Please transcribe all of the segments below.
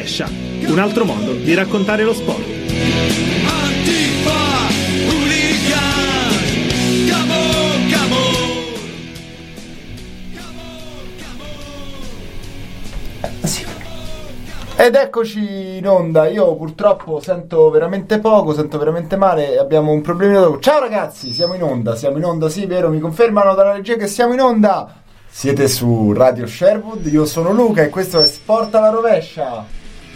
rovescia, un altro modo di raccontare lo sport. Ed eccoci in onda. Io purtroppo sento veramente poco, sento veramente male, abbiamo un problemino. Ciao ragazzi, siamo in onda, sì, vero, mi confermano dalla regia che siamo in onda. Siete su Radio Sherwood, io sono Luca e questo è Sport alla rovescia.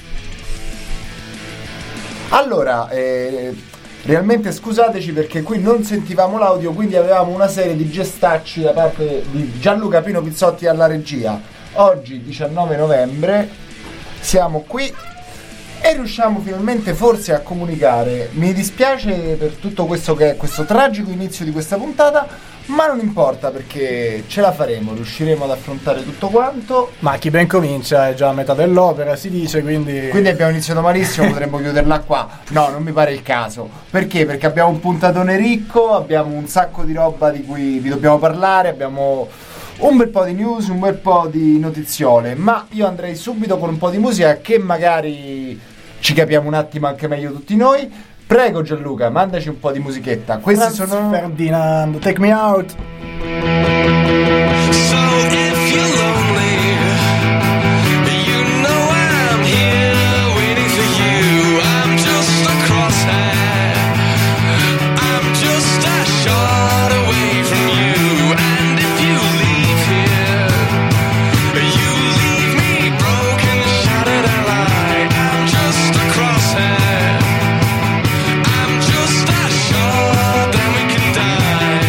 Allora, realmente scusateci perché qui non sentivamo l'audio, quindi avevamo una serie di gestacci da parte di Gianluca Pino Pizzotti alla regia. Oggi 19 novembre siamo qui e riusciamo finalmente forse a comunicare. Mi dispiace per tutto questo che è questo tragico inizio di questa puntata, ma non importa perché ce la faremo, riusciremo ad affrontare tutto quanto. Ma chi ben comincia è già a metà dell'opera, si dice, quindi abbiamo iniziato malissimo, potremmo chiuderla qua. No, non mi pare il caso. Perché? Perché abbiamo un puntatone ricco, abbiamo un sacco di roba di cui vi dobbiamo parlare, abbiamo un bel po' di news, un bel po' di notiziole, ma io andrei subito con un po' di musica che magari ci capiamo un attimo anche meglio tutti noi. Prego Gianluca, mandaci un po' di musichetta. Questi sono Ferdinand, Take Me Out. So if you're lonely, you know I'm here waiting for you. I'm just a crosshair, I'm just a shot away from you. And if you leave here, you leave me broken, shattered and light. I'm just a crosshair, I'm just a shot, then we can die.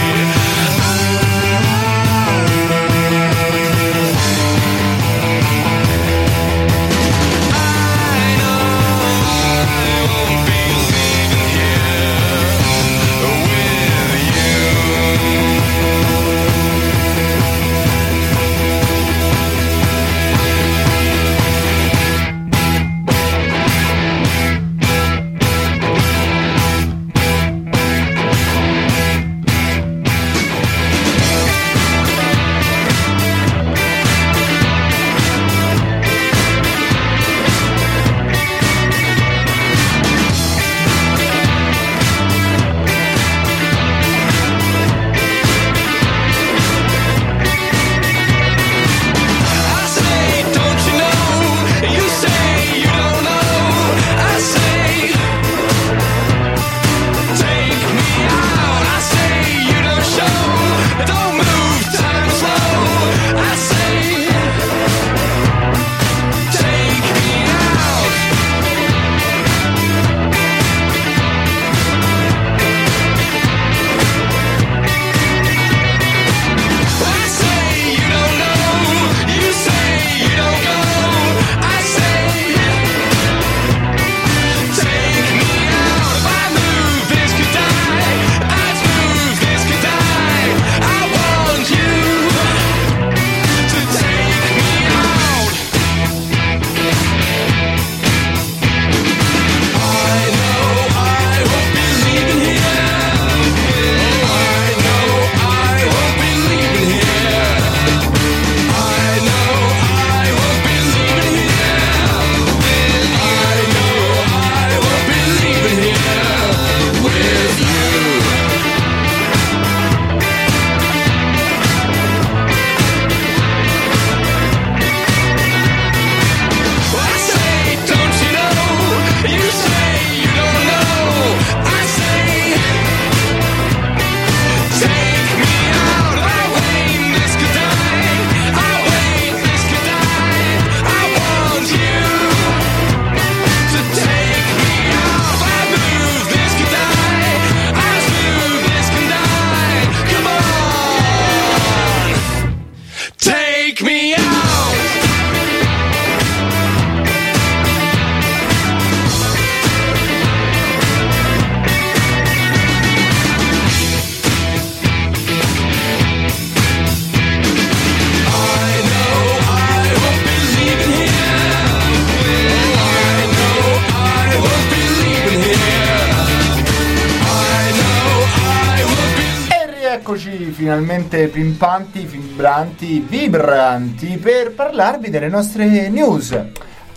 eccoci finalmente pimpanti, vibranti per parlarvi delle nostre news.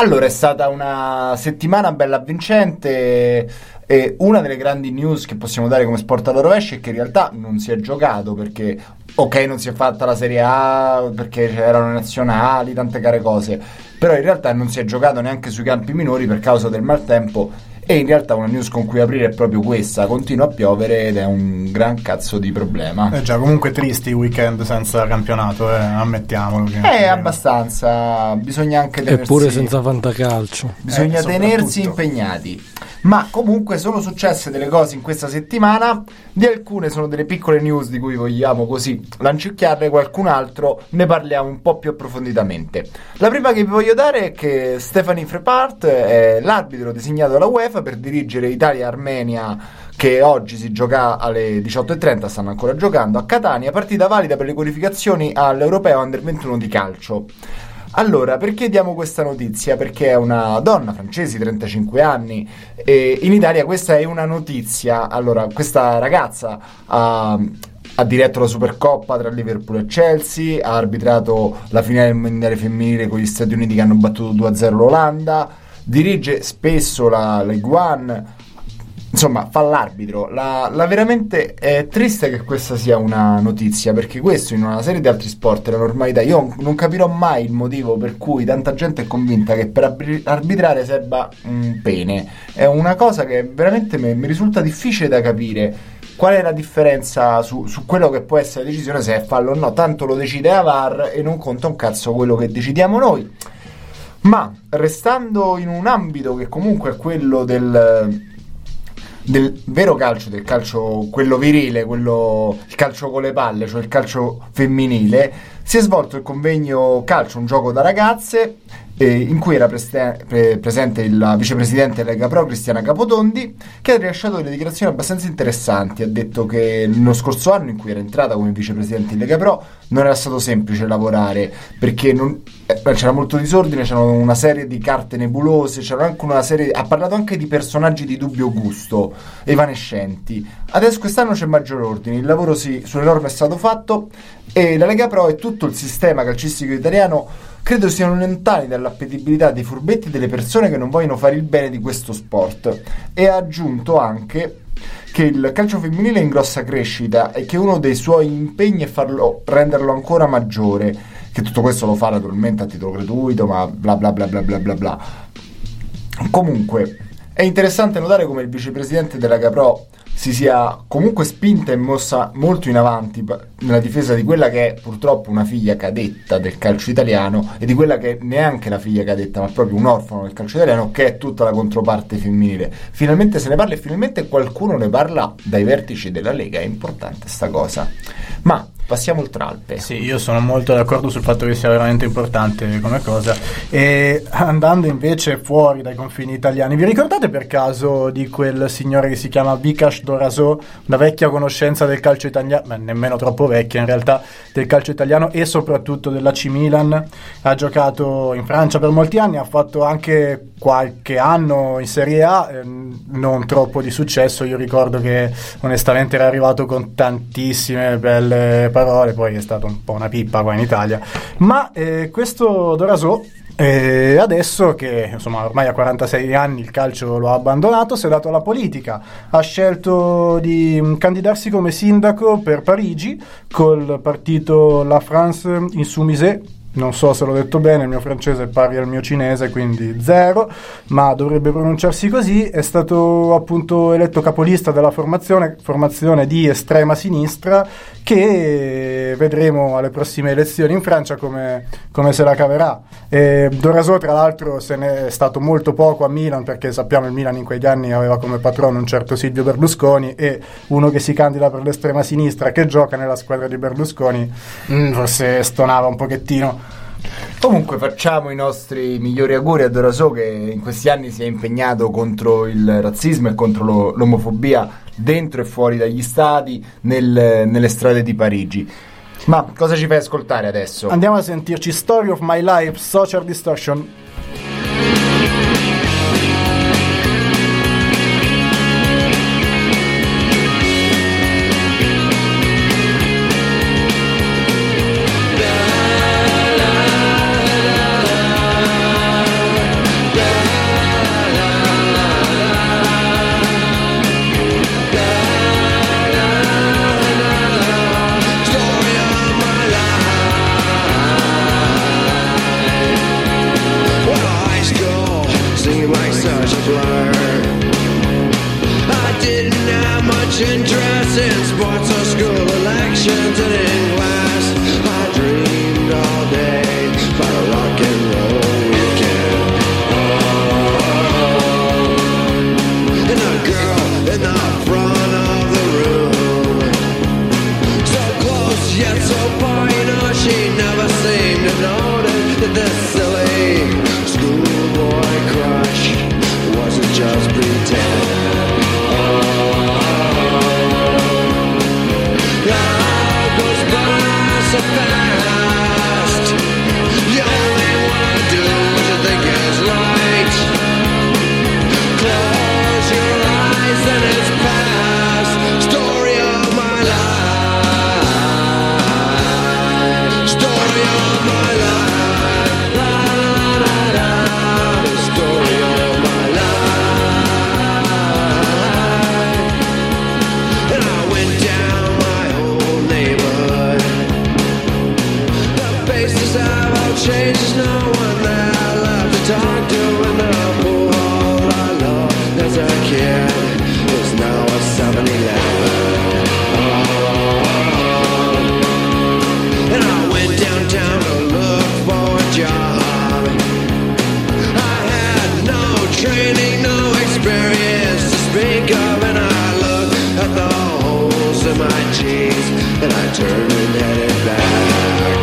Allora, è stata una settimana bella avvincente e una delle grandi news che possiamo dare come sport alla rovescia è che in realtà non si è giocato perché, ok, non si è fatta la Serie A perché c'erano le nazionali, tante care cose, però in realtà non si è giocato neanche sui campi minori per causa del maltempo. E in realtà una news con cui aprire è proprio questa: continua a piovere ed è un gran cazzo di problema. Già, comunque tristi i weekend senza campionato, ammettiamolo. Abbastanza, bisogna anche tenersi... Eppure senza fantacalcio. Bisogna tenersi impegnati. Ma comunque sono successe delle cose in questa settimana, di alcune sono delle piccole news di cui vogliamo così lanciucchiarle, qualcun altro ne parliamo un po' più approfonditamente. La prima che vi voglio dare è che Stephanie Frappart è l'arbitro designato dalla UEFA per dirigere Italia-Armenia, che oggi si gioca alle 18:30, stanno ancora giocando a Catania, partita valida per le qualificazioni all'Europeo Under 21 di calcio. Allora, perché diamo questa notizia? Perché è una donna francese di 35 anni e in Italia questa è una notizia. Allora, questa ragazza ha diretto la Supercoppa tra Liverpool e Chelsea, ha arbitrato la finale del mondiale femminile con gli Stati Uniti che hanno battuto 2-0 l'Olanda, dirige spesso la Ligue 1. Insomma, fa l'arbitro. La veramente è triste che questa sia una notizia, perché questo in una serie di altri sport è la normalità. Io non capirò mai il motivo per cui tanta gente è convinta che per arbitrare serva un pene. È una cosa che veramente mi risulta difficile da capire. Qual è la differenza su quello che può essere la decisione, se è fallo o no? Tanto lo decide la VAR e non conta un cazzo quello che decidiamo noi. Ma restando in un ambito che comunque è quello del vero calcio, del calcio quello virile, il calcio con le palle, cioè il calcio femminile, si è svolto il convegno calcio, un gioco da ragazze, in cui era presente il vicepresidente della Lega Pro, Cristiana Capotondi, che ha rilasciato delle dichiarazioni abbastanza interessanti. Ha detto che lo scorso anno in cui era entrata come vicepresidente di Lega Pro non era stato semplice lavorare, perché c'era molto disordine, c'erano una serie di carte nebulose, c'era anche una serie, ha parlato anche di personaggi di dubbio gusto, evanescenti. Adesso quest'anno c'è maggior ordine, il lavoro sulle norme è stato fatto e la Lega Pro e tutto il sistema calcistico italiano credo siano lontani dall'appetibilità dei furbetti e delle persone che non vogliono fare il bene di questo sport. E ha aggiunto anche che il calcio femminile è in grossa crescita e che uno dei suoi impegni è renderlo ancora maggiore, che tutto questo lo fa naturalmente a titolo gratuito, ma bla bla bla bla bla bla bla. Comunque è interessante notare come il vicepresidente della Lega Pro si sia comunque spinta e mossa molto in avanti nella difesa di quella che è purtroppo una figlia cadetta del calcio italiano e di quella che neanche la figlia cadetta ma proprio un orfano del calcio italiano, che è tutta la controparte femminile. Finalmente se ne parla e finalmente qualcuno ne parla dai vertici della Lega, è importante sta cosa. Ma passiamo oltre Alpe. Sì, io sono molto d'accordo sul fatto che sia veramente importante come cosa. E andando invece fuori dai confini italiani, vi ricordate per caso di quel signore che si chiama Vikash Doraso, una vecchia conoscenza del calcio italiano, ma nemmeno troppo vecchia in realtà, del calcio italiano e soprattutto dell'AC Milan? Ha giocato in Francia per molti anni, ha fatto anche qualche anno in Serie A, non troppo di successo. Io ricordo che onestamente era arrivato con tantissime belle parole, poi è stato un po' una pippa qua in Italia, ma questo Doraso adesso che insomma ormai a 46 anni il calcio lo ha abbandonato, si è dato alla politica, ha scelto di candidarsi come sindaco per Parigi col partito La France Insoumise. Non so se l'ho detto bene, il mio francese è pari al mio cinese, quindi 0, ma dovrebbe pronunciarsi così. È stato appunto eletto capolista della formazione di estrema sinistra, che vedremo alle prossime elezioni in Francia come se la caverà. Doraso tra l'altro se ne è stato molto poco a Milan, perché sappiamo il Milan in quegli anni aveva come patrono un certo Silvio Berlusconi, e uno che si candida per l'estrema sinistra che gioca nella squadra di Berlusconi forse stonava un pochettino. Comunque facciamo i nostri migliori auguri a Doraso, che in questi anni si è impegnato contro il razzismo e contro l'omofobia dentro e fuori dagli stadi, nelle strade di Parigi. Ma cosa ci fai ascoltare adesso? Andiamo a sentirci Story of My Life, Social Distortion. didn't have much interest in sports or school elections, and in class I dreamed all day about a rock and roll weekend. And a girl in the front of the room, so close yet so far, you know, she never seemed to notice that this silly schoolboy crush wasn't just pretend. Life goes by so fast, you only wanna do what you think is right. Close your eyes and it's past. Story of my life, story of my life, la la la la, the story of my life. And I went down my whole neighborhood. The faces have all changed, there's no one there left to talk to. And the pool hall I loved as a kid is now a 7-Eleven. And I went downtown to look for a job. I had no training, no experience to speak of, and I looked at the holes in my jeans, and I turned and headed back.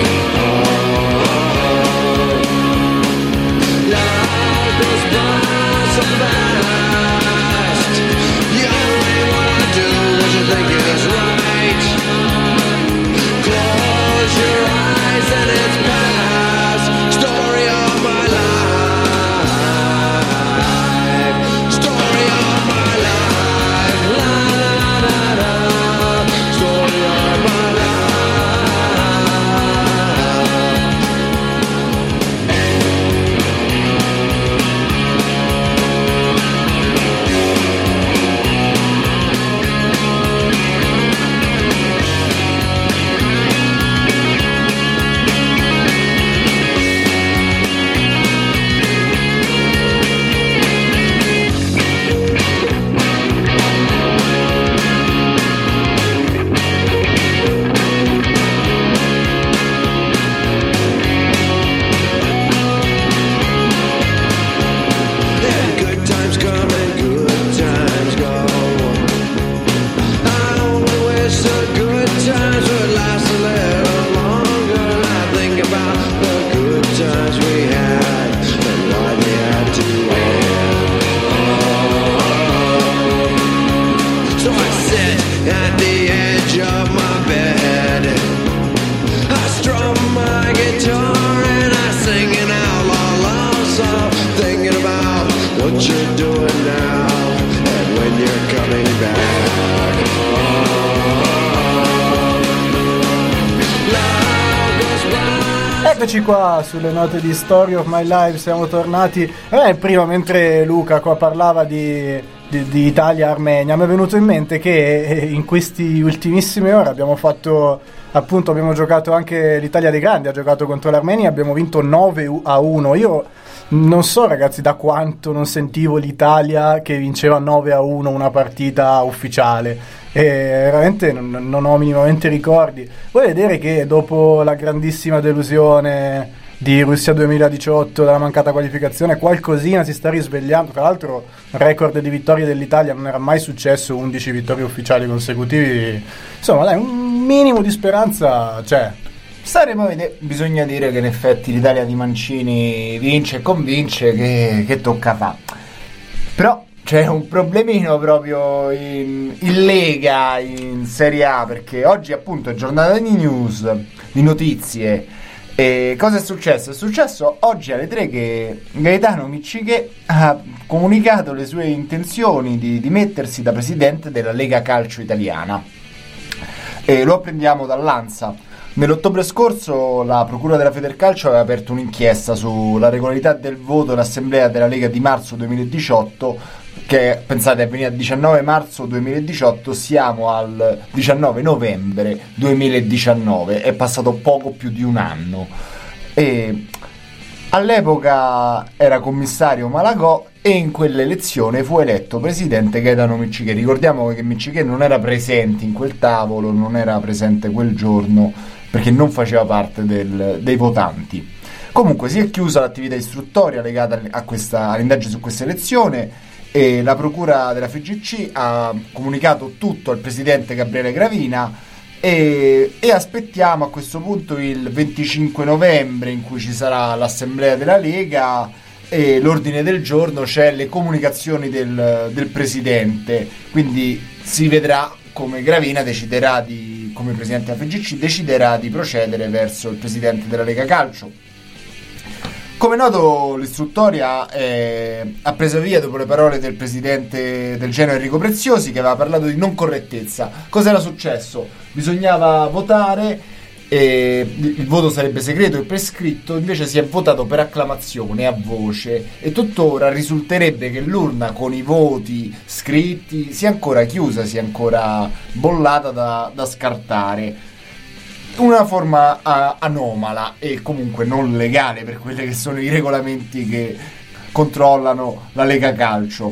Life goes by so fast, you only wanna do what you think is right. Close your eyes and it's past. Story of my life, story of my life, la la la la, story of my life. Yeah, good times come and good times go. I only wish the good times would last a little longer. And I think about the good times we had and why they had to end. So I sit at the edge of my bed, I strum my guitar and I sing an outlaw love song, thinking about what you're doing now and when you're coming back. Life goes by. Eccoci qua sulle note di Story of My Life, siamo tornati. Prima, mentre Luca qua parlava di Italia-Armenia, mi è venuto in mente che in questi ultimissime ore abbiamo giocato anche l'Italia dei Grandi, ha giocato contro l'Armenia, abbiamo vinto 9-1. Io non so, ragazzi, da quanto non sentivo l'Italia che vinceva 9-1 una partita ufficiale, e veramente non ho minimamente ricordi. Vuoi vedere che dopo la grandissima delusione di Russia 2018, dalla mancata qualificazione, qualcosina si sta risvegliando? Tra l'altro record di vittorie dell'Italia, non era mai successo, 11 vittorie ufficiali consecutivi. Insomma, dai, un minimo di speranza c'è. Staremo a vedere. Bisogna dire che in effetti l'Italia di Mancini vince e convince, che tocca fa. Però c'è un problemino proprio in Lega, in Serie A, perché oggi appunto è giornata di news, di notizie. E cosa è successo? È successo oggi alle 3 che Gaetano Micciche ha comunicato le sue intenzioni di dimettersi da presidente della Lega Calcio Italiana. E lo apprendiamo dall'ANSA. Nell'ottobre scorso la Procura della Federcalcio aveva aperto un'inchiesta sulla regolarità del voto all'Assemblea della Lega di marzo 2018, che pensate è venuta il 19 marzo 2018, siamo al 19 novembre 2019, è passato poco più di un anno. E all'epoca era commissario Malagò e in quell'elezione fu eletto presidente Gaetano Miccichè. Ricordiamo che Miccichè non era presente in quel tavolo, non era presente quel giorno perché non faceva parte dei votanti. Comunque si è chiusa l'attività istruttoria legata all'indagine su questa elezione e la procura della FIGC ha comunicato tutto al presidente Gabriele Gravina e aspettiamo a questo punto il 25 novembre in cui ci sarà l'assemblea della Lega e l'ordine del giorno c'è le comunicazioni del presidente, quindi si vedrà come Gravina deciderà come presidente della FIGC deciderà di procedere verso il presidente della Lega Calcio. Come noto, l'istruttoria ha preso via dopo le parole del presidente del Genoa Enrico Preziosi, che aveva parlato di non correttezza. Cosa era successo? Bisognava votare, il voto sarebbe segreto e prescritto, invece si è votato per acclamazione a voce e tuttora risulterebbe che l'urna con i voti scritti sia ancora chiusa, sia ancora bollata da scartare. Una forma anomala e comunque non legale per quelli che sono i regolamenti che controllano la Lega Calcio.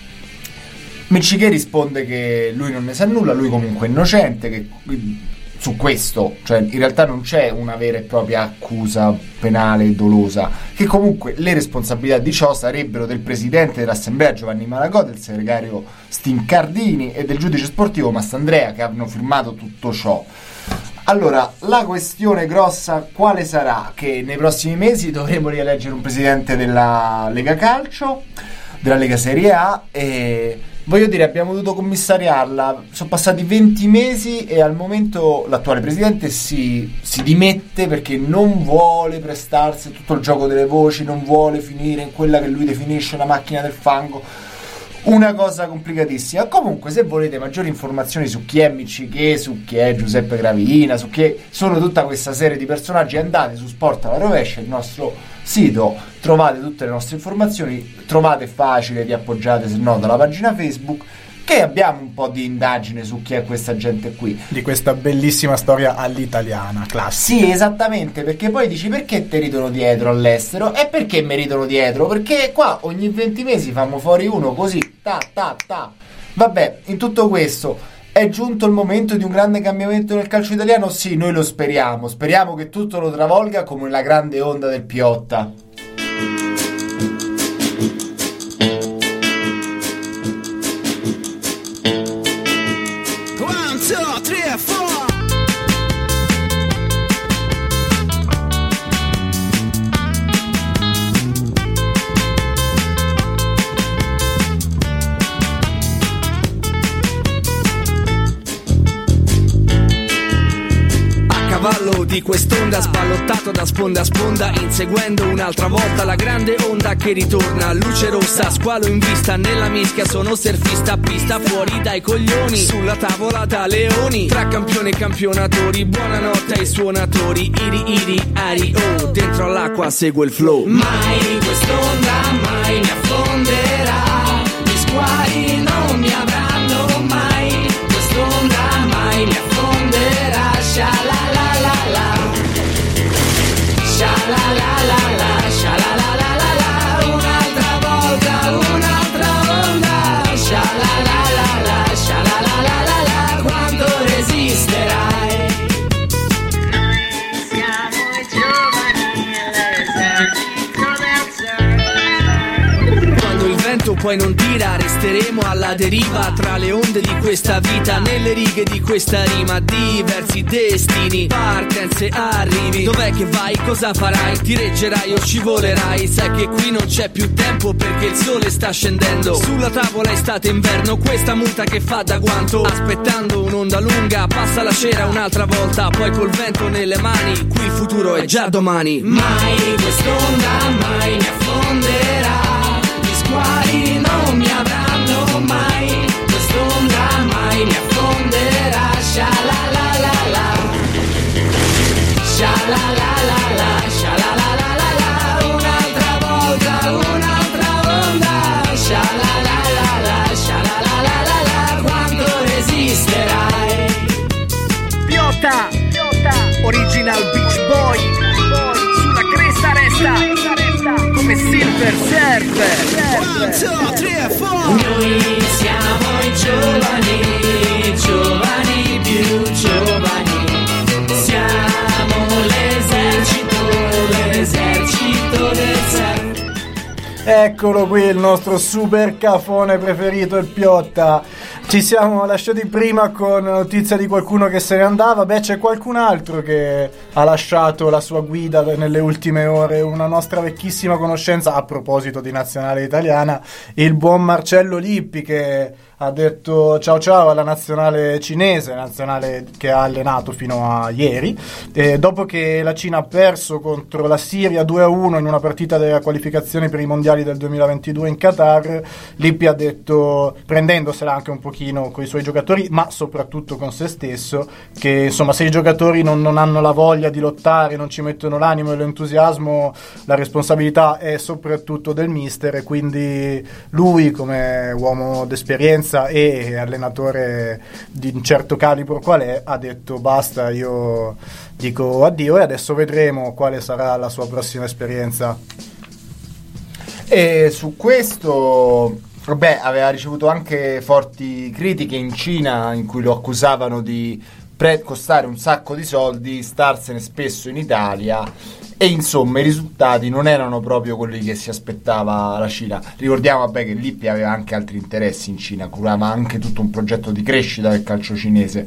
Miccichè risponde che lui non ne sa nulla, lui comunque è innocente, che su questo, cioè in realtà non c'è una vera e propria accusa penale dolosa, che comunque le responsabilità di ciò sarebbero del presidente dell'assemblea Giovanni Malagò, del segretario Stincardini e del giudice sportivo Mastandrea, che hanno firmato tutto ciò. Allora, la questione grossa quale sarà? Che nei prossimi mesi dovremo rieleggere un presidente della Lega Calcio, della Lega Serie A, e voglio dire, abbiamo dovuto commissariarla. Sono passati 20 mesi e al momento l'attuale presidente si dimette perché non vuole prestarsi a tutto il gioco delle voci, non vuole finire in quella che lui definisce una macchina del fango. Una cosa complicatissima. Comunque, se volete maggiori informazioni su chi è Miccichè, su chi è Giuseppe Gravina, su chi sono tutta questa serie di personaggi, andate su Sport alla Rovescia, il nostro sito, trovate tutte le nostre informazioni, trovate facile, vi appoggiate se no dalla pagina Facebook, che abbiamo un po' di indagine su chi è questa gente qui. Di questa bellissima storia all'italiana, classica. Sì, esattamente, perché poi dici perché te ridono dietro all'estero? E perché mi ridono dietro? Perché qua ogni 20 mesi fanno fuori uno così, ta. Vabbè, in tutto questo è giunto il momento di un grande cambiamento nel calcio italiano? Sì, noi lo speriamo che tutto lo travolga come la grande onda del Piotta. Di quest'onda sballottato da sponda a sponda, inseguendo un'altra volta la grande onda che ritorna. Luce rossa, squalo in vista, nella mischia sono surfista, pista fuori dai coglioni, sulla tavola da leoni, tra campioni e campionatori, buonanotte ai suonatori, iri, ari, oh, dentro all'acqua segue il flow. Mai quest'onda mai mi affonderà, gli squali non mi avranno mai, quest'onda mai mi affonderà, sha-la-la-la-la. Sha-la-la-la-la, sha-la-la-la-la, un'altra volta, un'altra onda. Sha-la-la-la-la, sha-la-la-la-la, quanto resisterai? Noi siamo i giovani, l'esercito del sole. Quando il vento poi non tira, resteremo alla deriva tra le onde di questa vita, nelle righe di questa rima, diversi destini, partenze, arrivi. Dov'è che vai? Cosa farai? Ti reggerai o scivolerai? Sai che qui non c'è più tempo perché il sole sta scendendo. Sulla tavola estate inverno, questa muta che fa da guanto, aspettando un'onda lunga, passa la cera un'altra volta, poi col vento nelle mani, qui il futuro è già domani. Mai quest'onda mai mi affonderà, gli squali non mi avranno mai, quest'onda mai mi affonderà, sha-la-la-la-la, sha-la-la-la-la, sha-la-la-la-la, un'altra volta, un'altra onda, sha-la-la-la-la, sha-la-la-la-la, quanto resisterai? Piotta, original beach boy, sulla cresta resta come Silver Noi siamo i giovani, giovani più giovani. Siamo l'esercito del surf. Eccolo qui il nostro super cafone preferito, il Piotta. Ci siamo lasciati prima con notizia di qualcuno che se ne andava. Beh, c'è qualcun altro che ha lasciato la sua guida nelle ultime ore, una nostra vecchissima conoscenza, a proposito di nazionale italiana, il buon Marcello Lippi, che ha detto ciao ciao alla nazionale cinese, nazionale che ha allenato fino a ieri, dopo che la Cina ha perso contro la Siria 2-1 in una partita della qualificazione per i mondiali del 2022 in Qatar. Lippi ha detto, prendendosela anche un pochino con i suoi giocatori, ma soprattutto con se stesso, che insomma se i giocatori non hanno la voglia di lottare, non ci mettono l'animo e l'entusiasmo, la responsabilità è soprattutto del mister, e quindi lui, come uomo d'esperienza e allenatore di un certo calibro qual è, ha detto basta, io dico addio, e adesso vedremo quale sarà la sua prossima esperienza. E su questo, vabbè, aveva ricevuto anche forti critiche in Cina, in cui lo accusavano di costare un sacco di soldi, starsene spesso in Italia, e insomma i risultati non erano proprio quelli che si aspettava la Cina. Ricordiamo, vabbè, che Lippi aveva anche altri interessi in Cina, curava anche tutto un progetto di crescita del calcio cinese.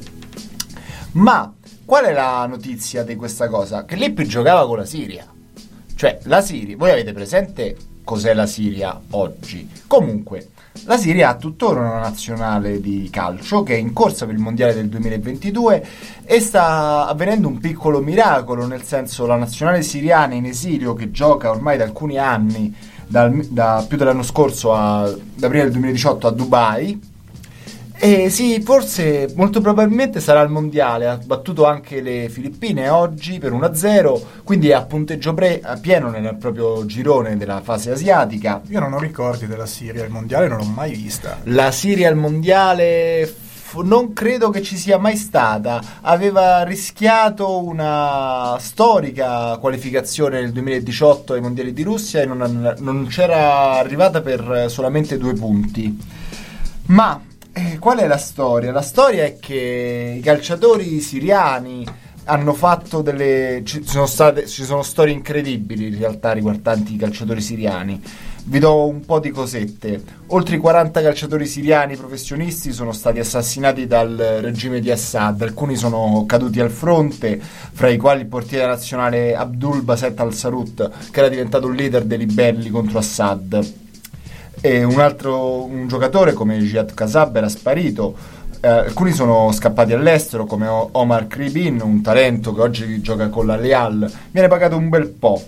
Ma qual è la notizia di questa cosa? Che Lippi giocava con la Siria. Cioè, la Siria, voi avete presente cos'è la Siria oggi? Comunque, la Siria ha tuttora una nazionale di calcio che è in corsa per il mondiale del 2022 e sta avvenendo un piccolo miracolo, nel senso, la nazionale siriana in esilio, che gioca ormai da alcuni anni, da più dell'anno scorso, ad aprile del 2018 a Dubai. E sì, forse, molto probabilmente sarà il mondiale. Ha battuto anche le Filippine oggi per 1-0, quindi è a punteggio pieno nel proprio girone della fase asiatica. Io non ho ricordi della Siria al mondiale, non l'ho mai vista. La Siria al mondiale non credo che ci sia mai stata. Aveva rischiato una storica qualificazione nel 2018 ai mondiali di Russia e non c'era arrivata per solamente 2 punti. Ma qual è la storia? La storia è che i calciatori siriani hanno fatto ci sono storie incredibili in realtà riguardanti i calciatori siriani. Vi do un po' di cosette. Oltre 40 calciatori siriani professionisti sono stati assassinati dal regime di Assad. Alcuni sono caduti al fronte, fra i quali il portiere nazionale Abdul Baset al-Sarut, che era diventato un leader dei ribelli contro Assad. E un giocatore come Jihad Kasab era sparito. Alcuni sono scappati all'estero, come Omar Kribin, un talento che oggi gioca con l'Al-Hilal. Viene pagato un bel po'.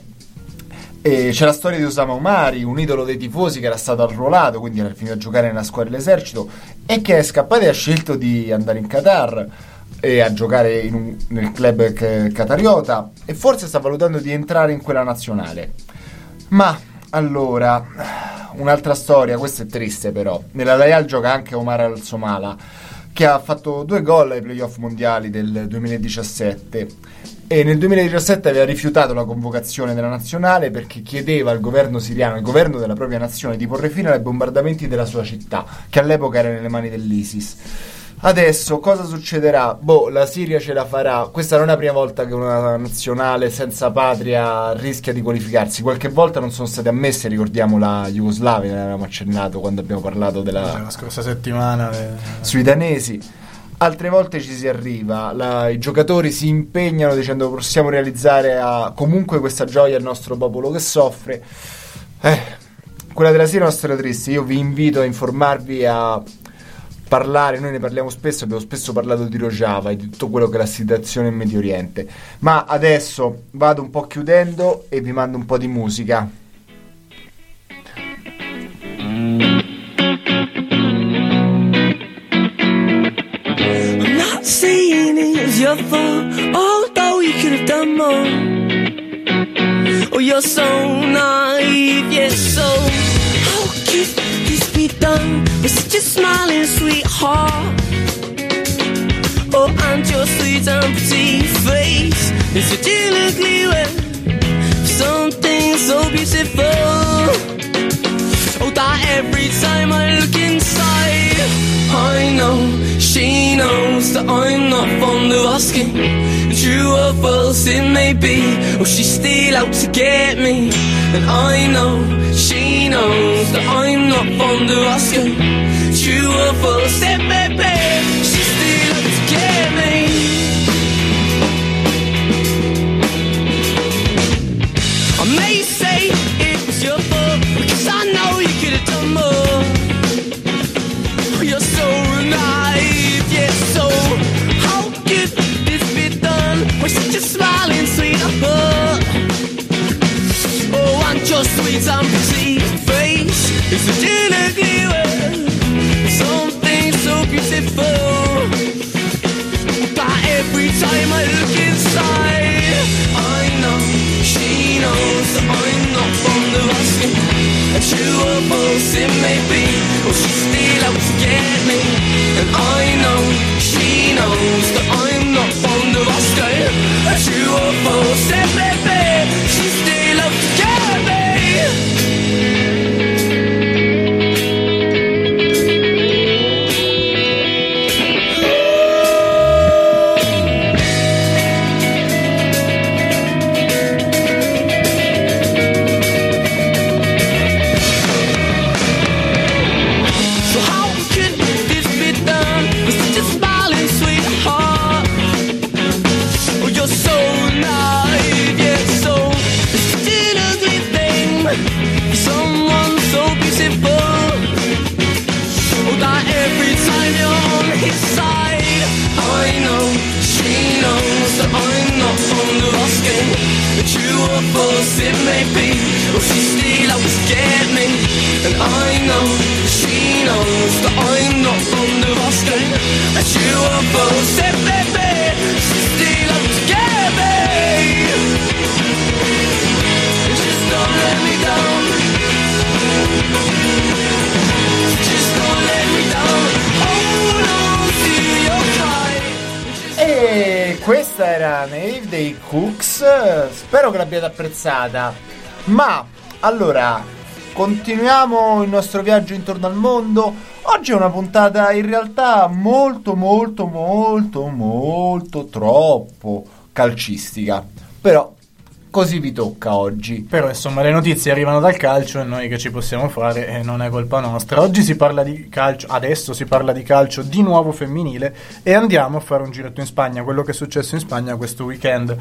E c'è la storia di Osama Omari, un idolo dei tifosi che era stato arruolato, quindi era finito a giocare nella squadra dell'esercito, e che è scappato e ha scelto di andare in Qatar e a giocare nel club qatariota, e forse sta valutando di entrare in quella nazionale. Ma allora, un'altra storia, questa è triste però. Nella Al-Hilal gioca anche Omar Al-Somala, che ha fatto 2 gol ai playoff mondiali del 2017, e nel 2017 aveva rifiutato la convocazione della nazionale perché chiedeva al governo siriano, al governo della propria nazione, di porre fine ai bombardamenti della sua città, che all'epoca era nelle mani dell'ISIS. Adesso cosa succederà? La Siria ce la farà. Questa non è la prima volta che una nazionale senza patria rischia di qualificarsi. Qualche volta non sono state ammesse, ricordiamo la Jugoslavia, ne avevamo accennato quando abbiamo parlato la scorsa settimana sui danesi. Altre volte ci si arriva, i giocatori si impegnano dicendo possiamo realizzare comunque questa gioia al nostro popolo che soffre. Quella della Siria è una storia triste. Io vi invito a informarvi, a parlare, noi ne parliamo spesso, abbiamo spesso parlato di Rojava e di tutto quello che è la situazione in Medio Oriente. Ma adesso vado un po' chiudendo e vi mando un po' di musica. I'm not saying it's your fault, although you could have done more. Oh, you're so naive, yes, so how could this be done with such a smiling sweetheart? Oh, and your sweet and pretty face is such an ugly way, something so beautiful. But every time I look inside, I know she knows that I'm not fond of asking. True or false it may be, or she's still out to get me. And I know she knows that I'm not fond of asking. True or false it may be, she's still out to get me. I may say it was your fault, because I know you could have done more. You're so naive, yeah, so how could this be done with such a smiling sweetheart? Oh, and your sweet and pretty face is a delicate with something so beautiful. But every time I look inside, I know she knows that I'm not fond of asking. And true or false it may be, or she's still out to get me. And I know she knows that I'm not fond of asking. And true or false it may be, she's still out to get me. It may be, or she still out to get me. And I know she knows that I'm not fond of asking. And true or false it may be, she still out to get me. Just don't let me down. Just don't let me down. Hold on to your pride. E questa era Naive dei Cooks, spero che l'abbiate apprezzata. Ma allora continuiamo il nostro viaggio intorno al mondo. Oggi è una puntata in realtà molto troppo calcistica, però così vi tocca oggi. Però insomma le notizie arrivano dal calcio e noi che ci possiamo fare, non è colpa nostra. Oggi si parla di calcio, adesso si parla di calcio di nuovo femminile e andiamo a fare un giretto in Spagna, quello che è successo in Spagna questo weekend.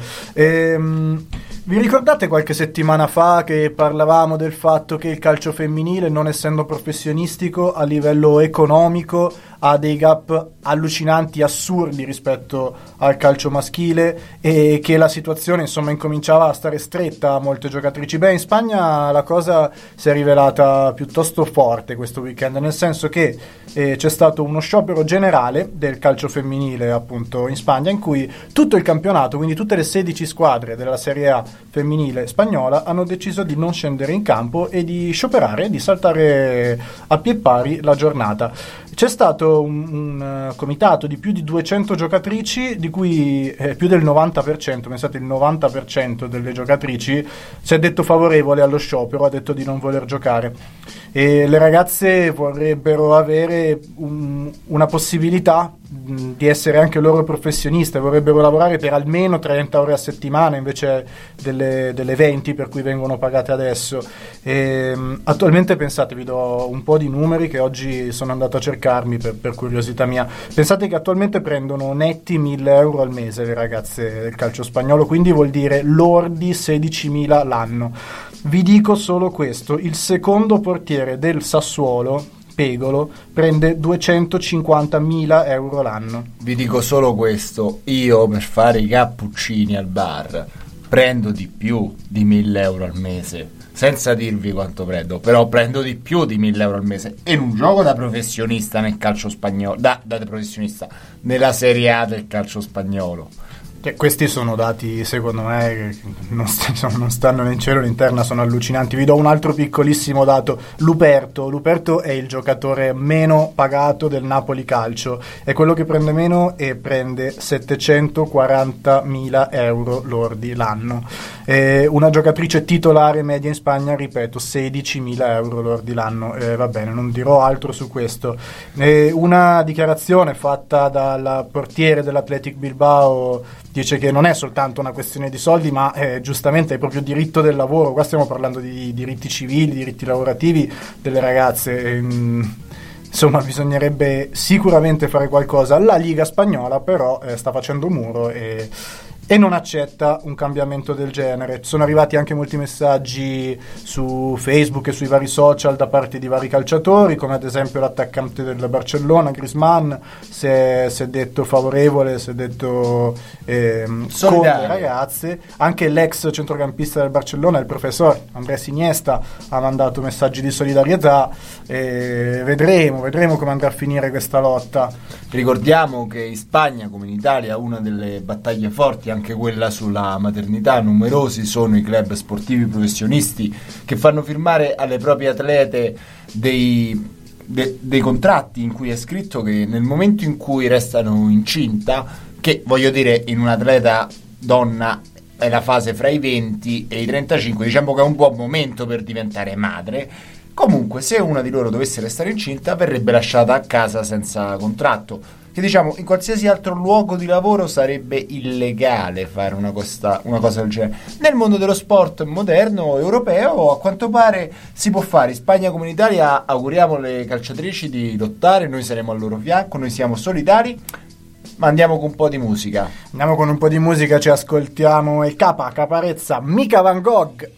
Vi ricordate qualche settimana fa che parlavamo del fatto che il calcio femminile, non essendo professionistico a livello economico, ha dei gap allucinanti, assurdi rispetto al calcio maschile, e che la situazione insomma incominciava a stare stretta a molte giocatrici? Beh, in Spagna la cosa si è rivelata piuttosto forte questo weekend, nel senso che c'è stato uno sciopero generale del calcio femminile appunto in Spagna, in cui tutto il campionato, quindi tutte le 16 squadre della Serie A femminile spagnola hanno deciso di non scendere in campo e di scioperare, di saltare a piè pari la giornata. C'è stato un comitato di più di 200 giocatrici, di cui più del 90%, pensate, il 90% delle giocatrici si è detto favorevole allo sciopero, ha detto di non voler giocare. E le ragazze vorrebbero avere una possibilità di essere anche loro professioniste, vorrebbero lavorare per almeno 30 ore a settimana invece delle 20 per cui vengono pagate adesso. E attualmente, pensate, vi do un po' di numeri che oggi sono andato a cercarmi per curiosità mia. Pensate che attualmente prendono netti 1.000 euro al mese le ragazze del calcio spagnolo, quindi vuol dire lordi 16.000 l'anno. Vi dico solo questo: il secondo portiere del Sassuolo, Pegolo, prende 250.000 euro l'anno. Vi dico solo questo: io per fare i cappuccini al bar prendo di più di 1.000 euro al mese, senza dirvi quanto prendo, però prendo di più di 1.000 euro al mese e non gioco da professionista nel calcio spagnolo, da professionista nella Serie A del calcio spagnolo. Questi sono dati, secondo me, che non stanno né in cielo né in terra, sono allucinanti. Vi do un altro piccolissimo dato. Luperto è il giocatore meno pagato del Napoli Calcio, è quello che prende meno e prende 740.000 euro lordi l'anno. Una giocatrice titolare media in Spagna, ripeto, 16.000 euro lordi l'anno. Va bene, non dirò altro su questo. Una dichiarazione fatta dal portiere dell'Athletic Bilbao dice che non è soltanto una questione di soldi, ma giustamente è proprio diritto del lavoro. Qua stiamo parlando di diritti civili, diritti lavorativi delle ragazze. Insomma, bisognerebbe sicuramente fare qualcosa. La Liga spagnola però sta facendo muro e non accetta un cambiamento del genere. Sono arrivati anche molti messaggi su Facebook e sui vari social da parte di vari calciatori, come ad esempio l'attaccante del Barcellona, Griezmann, si è detto favorevole, si è detto con le ragazze. Anche l'ex centrocampista del Barcellona, il professor Andrés Iniesta, ha mandato messaggi di solidarietà. Vedremo come andrà a finire questa lotta. Ricordiamo che in Spagna, come in Italia, una delle battaglie forti, anche quella sulla maternità, numerosi sono i club sportivi professionisti che fanno firmare alle proprie atlete dei contratti in cui è scritto che nel momento in cui restano incinta, che voglio dire in un'atleta donna è la fase fra i 20 e i 35, diciamo che è un buon momento per diventare madre. Comunque, se una di loro dovesse restare incinta, verrebbe lasciata a casa senza contratto, che diciamo in qualsiasi altro luogo di lavoro sarebbe illegale fare una cosa del genere. Nel mondo dello sport moderno europeo, a quanto pare, si può fare. In Spagna come in Italia auguriamo alle calciatrici di lottare, noi saremo al loro fianco, noi siamo solidari. Ma andiamo con un po' di musica. Andiamo con un po' di musica, ci ascoltiamo il Caparezza, Mica Van Gogh.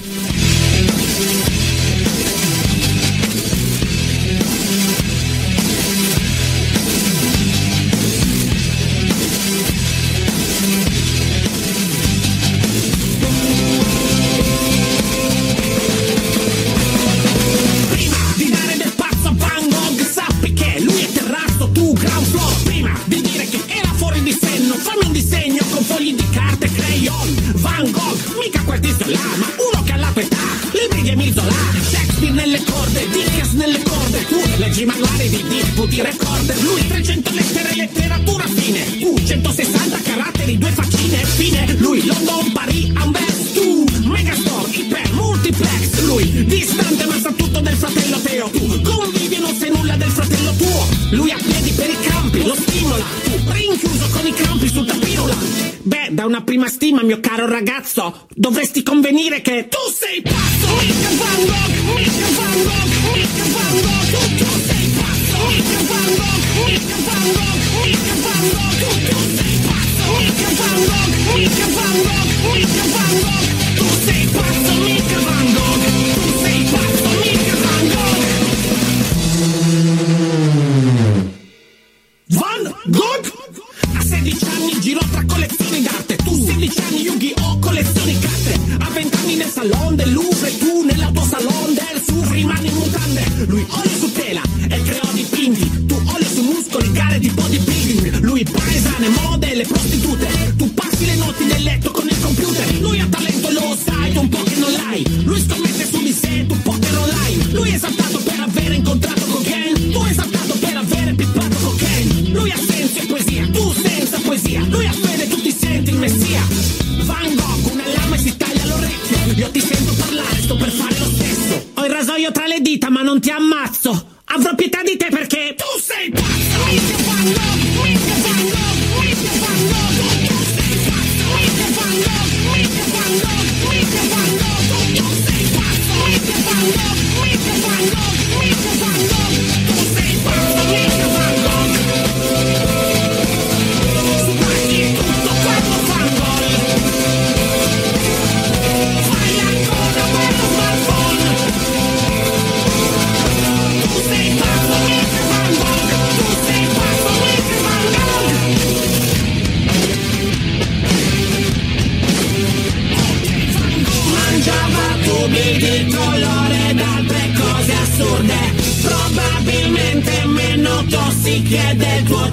Van Gogh, mica quartista là, ma uno che ha la tua età, libri di Emile Zola, Shakespeare nelle corde, Dickens nelle corde, tu leggi manuali di disputi recorder, lui 300 lettere, letteratura fine, tu 160 caratteri, 2 faccine, fine, lui London, Paris, Anvers, tu Megastore, iper, multiplex, lui distante ma sa tutto del fratello Teo, tu convivi e non sai nulla del fratello tuo, lui a piedi per i campi, lo stimola, tu rinchiuso con i campi sul tapirula. Beh, da una prima stima, mio caro ragazzo, dovresti convenire che tu sei pazzo! Mica Van Gogh, mica Van Gogh, mica Van Gogh, tu sei pazzo! Mica Van Gogh, mica Van Gogh, mica Van Gogh, tu sei pazzo! Mica Van Gogh, mica Van Gogh, mica Van Gogh, tu sei pazzo! Mica Van Gogh, tu sei pazzo! Mica Van Gogh! Van Gogh? A 16 anni girò tra collezioni d'arte, tu 16 anni Yu-Gi-Oh! Collezioni carte, a 20 anni nel salon del Louvre, tu nell'autosalon del Sur rimani in mutande, lui olio su tela e creò dipinti, tu olio su muscoli, gare di bodybuilding, lui paesane, mode e le prostitute, tu passi le notti nel letto con il computer, lui ha talento lo sai, tu un po' che non l'hai, lui scommette su di sé, tu poker online, lui è esaltato per aver incontrato cocaine, tu esaltato per aver pippato cocaine, lui ha senso e poesia, tu senza poesia, lui ha fede, tu ti senti il messia. Van Gogh, una lama e si taglia l'orecchio, io ti sento parlare, sto per fare lo stesso. Ho il rasoio tra le dita ma non ti ammazzo, avrò pietà di te perché tu sei pazzo. Mica Van Gogh, mica Van Gogh, mica Van Gogh, tu sei pazzo. Mica Van Gogh, mica Van Gogh, mica Van Gogh, tu sei pazzo. Mica Van Gogh, mica Van Gogh, mica Van Gogh, tu sei pazzo. Mica Van Gogh.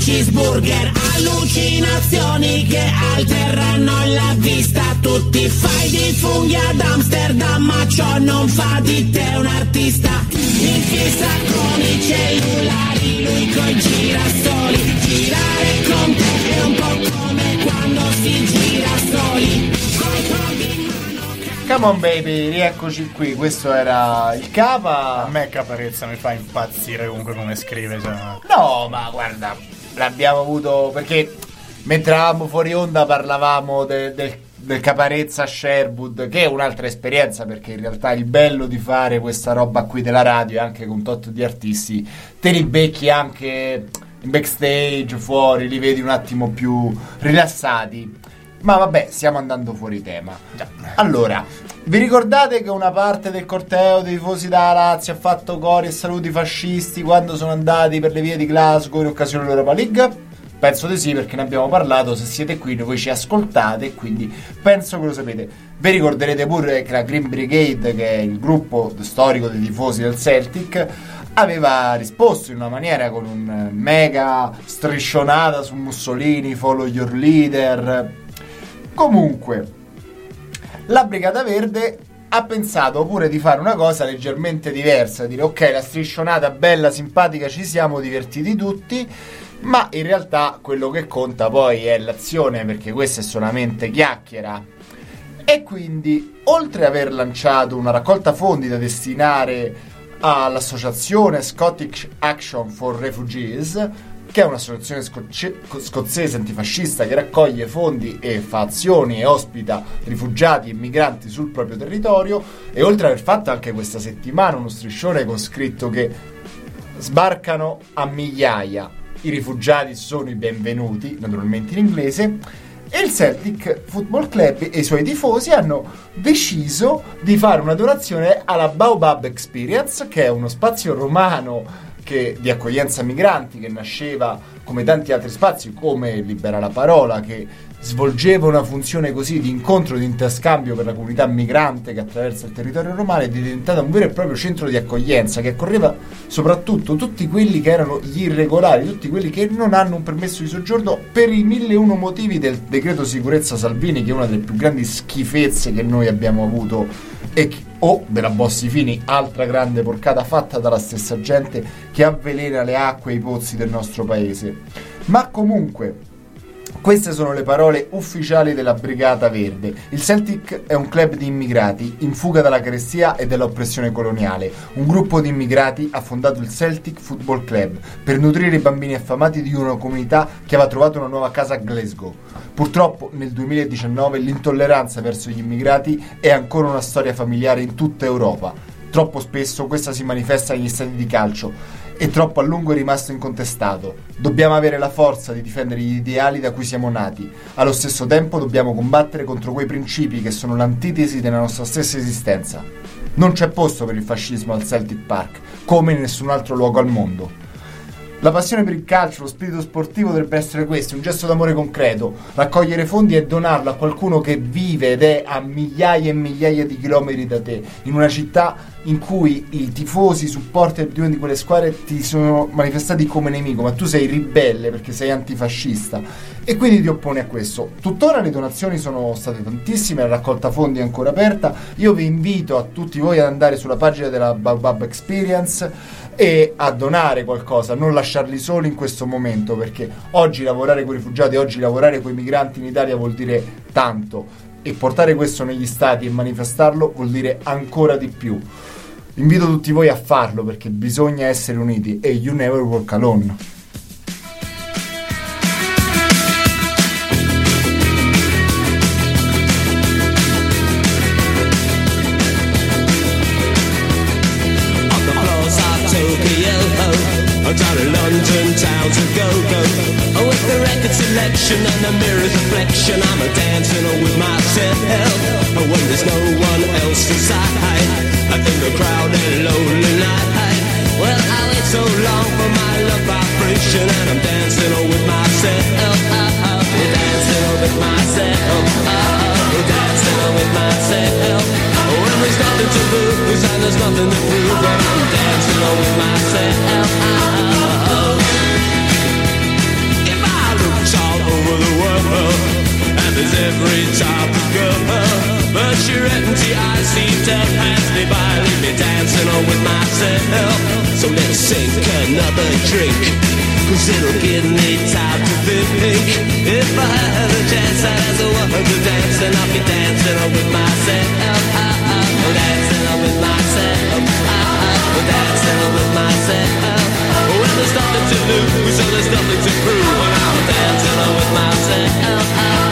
cheeseburger, allucinazioni che alterano la vista. Tu ti fai di funghi ad Amsterdam, ma ciò non fa di te un artista. In fissa con i cellulari, lui coi girasoli. Girare con te è un po' come quando si gira soli. Come on baby, rieccoci qui, questo era il Capa. A me Caparezza mi fa impazzire comunque come scrive, cioè. No, ma guarda, l'abbiamo avuto perché mentre eravamo fuori onda parlavamo del Caparezza a Sherwood, che è un'altra esperienza, perché in realtà il bello di fare questa roba qui della radio è anche con tot di artisti, te li becchi anche in backstage, fuori, li vedi un attimo più rilassati. Ma vabbè, stiamo andando fuori tema. Allora, vi ricordate che una parte del corteo dei tifosi della Lazio ha fatto cori e saluti fascisti quando sono andati per le vie di Glasgow in occasione dell'Europa League? Penso di sì, perché ne abbiamo parlato. Se siete qui voi ci ascoltate e quindi penso che lo sapete. Vi ricorderete pure che la Green Brigade, che è il gruppo storico dei tifosi del Celtic, aveva risposto in una maniera con un mega striscionata su Mussolini, follow your leader. Comunque, la Brigata Verde ha pensato pure di fare una cosa leggermente diversa, dire ok, la striscionata bella, simpatica, ci siamo divertiti tutti, ma in realtà quello che conta poi è l'azione, perché questa è solamente chiacchiera. E quindi, oltre ad aver lanciato una raccolta fondi da destinare all'associazione Scottish Action for Refugees, che è un'associazione scozzese antifascista che raccoglie fondi e fa azioni e ospita rifugiati e migranti sul proprio territorio, e oltre ad aver fatto anche questa settimana uno striscione con scritto che sbarcano a migliaia, i rifugiati sono i benvenuti, naturalmente in inglese, e il Celtic Football Club e i suoi tifosi hanno deciso di fare una donazione alla Baobab Experience, che è uno spazio romano di accoglienza migranti che nasceva come tanti altri spazi, come Libera la Parola, che svolgeva una funzione così di incontro, di interscambio per la comunità migrante che attraversa il territorio romano, ed è diventata un vero e proprio centro di accoglienza che accorreva soprattutto tutti quelli che erano gli irregolari, tutti quelli che non hanno un permesso di soggiorno per i 1001 motivi del decreto sicurezza Salvini, che è una delle più grandi schifezze che noi abbiamo avuto, o della Bossi-Fini, altra grande porcata fatta dalla stessa gente che avvelena le acque e i pozzi del nostro paese. Ma comunque, queste sono le parole ufficiali della Brigata Verde. Il Celtic è un club di immigrati in fuga dalla carestia e dall'oppressione coloniale. Un gruppo di immigrati ha fondato il Celtic Football Club per nutrire i bambini affamati di una comunità che aveva trovato una nuova casa a Glasgow. Purtroppo nel 2019 l'intolleranza verso gli immigrati è ancora una storia familiare in tutta Europa. Troppo spesso questa si manifesta negli stadi di calcio e troppo a lungo è rimasto incontestato. Dobbiamo avere la forza di difendere gli ideali da cui siamo nati. Allo stesso tempo dobbiamo combattere contro quei principi che sono l'antitesi della nostra stessa esistenza. Non c'è posto per il fascismo al Celtic Park, come in nessun altro luogo al mondo. La passione per il calcio, lo spirito sportivo dovrebbe essere questo, un gesto d'amore concreto, raccogliere fondi e donarlo a qualcuno che vive ed è a migliaia e migliaia di chilometri da te, in una città in cui i tifosi, i supporter di una di quelle squadre ti sono manifestati come nemico, ma tu sei ribelle perché sei antifascista e quindi ti opponi a questo. Tuttora le donazioni sono state tantissime, la raccolta fondi è ancora aperta. Io vi invito a tutti voi ad andare sulla pagina della Baobab Experience e a donare qualcosa, non lasciarli soli in questo momento, perché oggi lavorare con i rifugiati, oggi lavorare con i migranti in Italia vuol dire tanto, e portare questo negli stati e manifestarlo vuol dire ancora di più. Invito tutti voi a farlo, perché bisogna essere uniti e you never walk alone. Down in London town to go with the record selection and the mirror's reflection, I'm a dancing with myself when there's no one else inside, in the crowded lonely night. Well, I wait so long for my love vibration, and I'm dancing with myself, dancing with myself, dancing with myself. When there's nothing to lose and there's nothing to prove, but I'm dancing with myself. drink, 'cause it'll give me time to think. If I had a chance, I'd ask the woman to dance, and I'll be dancing with myself. Dancing with myself. Dancing with myself. When there's nothing to lose, and there's nothing to prove, and I'm dancing with myself.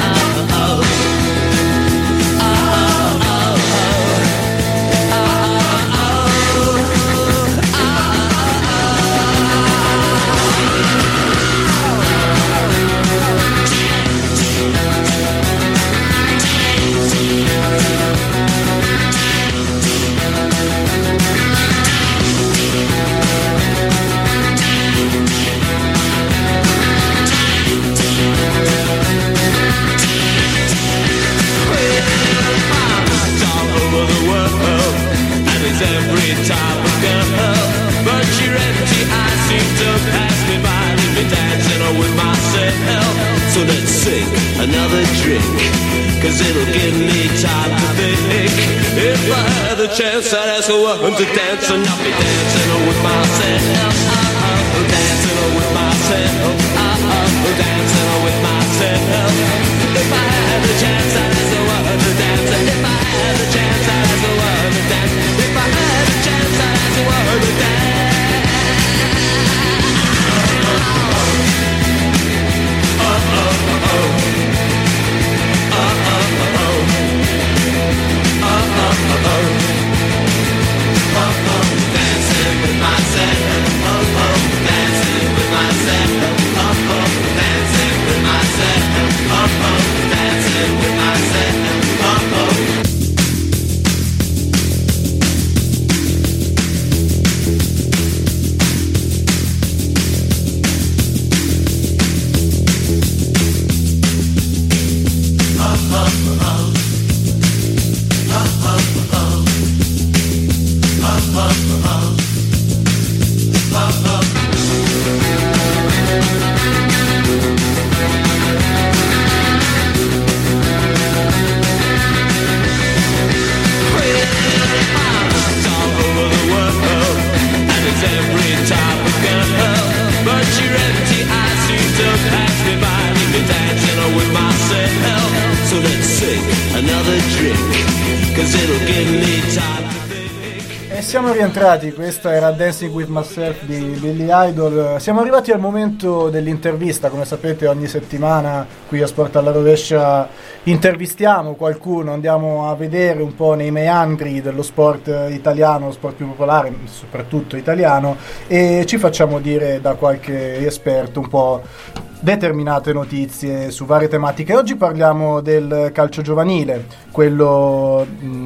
Every type of girl, but your empty eyes seem to pass me by, leave me dancing with myself. So let's sing another drink, 'cause it'll give me time to think. If I had the chance, I'd ask a woman to dance, and I'll be dancing with myself. Dancing with myself. Dancing with myself. If I had the chance, I'd ask a woman to dance, and if I had the chance, I'd ask a woman to dance. If I had a chance, I'd ask a woman to dance. Dancing with myself. Dancing with myself. Dancing with myself. Dancing with myself. E siamo rientrati, questa era Dancing with Myself di Billy Idol. Siamo arrivati al momento dell'intervista. Come sapete, ogni settimana qui a Sport alla Rovescia intervistiamo qualcuno, andiamo a vedere un po' nei meandri dello sport italiano, lo sport più popolare, soprattutto italiano, e ci facciamo dire da qualche esperto un po' determinate notizie su varie tematiche. Oggi parliamo del calcio giovanile, quello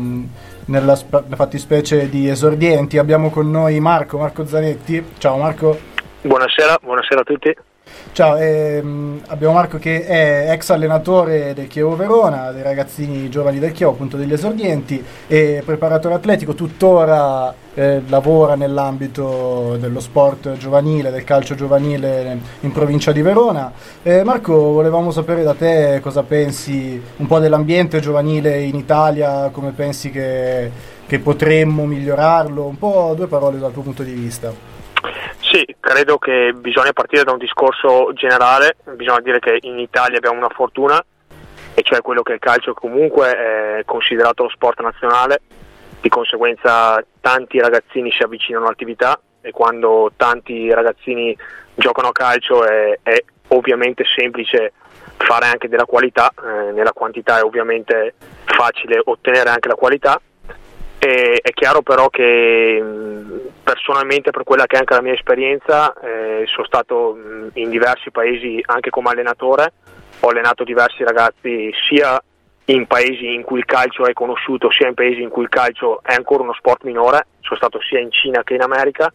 nella fattispecie di esordienti. Abbiamo con noi Marco Zanetti. Ciao Marco. Buonasera a tutti. Ciao, abbiamo Marco che è ex allenatore del Chievo Verona, dei ragazzini giovani del Chievo, appunto degli esordienti, e preparatore atletico, tuttora lavora nell'ambito dello sport giovanile, del calcio giovanile in provincia di Verona. Marco, volevamo sapere da te cosa pensi un po' dell'ambiente giovanile in Italia, come pensi che potremmo migliorarlo, un po' due parole dal tuo punto di vista. Sì, credo che bisogna partire da un discorso generale. Bisogna dire che in Italia abbiamo una fortuna, e cioè quello che il calcio comunque è considerato lo sport nazionale. Di conseguenza tanti ragazzini si avvicinano all'attività, e quando tanti ragazzini giocano a calcio è ovviamente semplice fare anche della qualità. Nella quantità è ovviamente facile ottenere anche la qualità. E è chiaro però che personalmente, per quella che è anche la mia esperienza, sono stato in diversi paesi anche come allenatore. Ho allenato diversi ragazzi sia in paesi in cui il calcio è conosciuto, sia in paesi in cui il calcio è ancora uno sport minore. Sono stato sia in Cina che in America,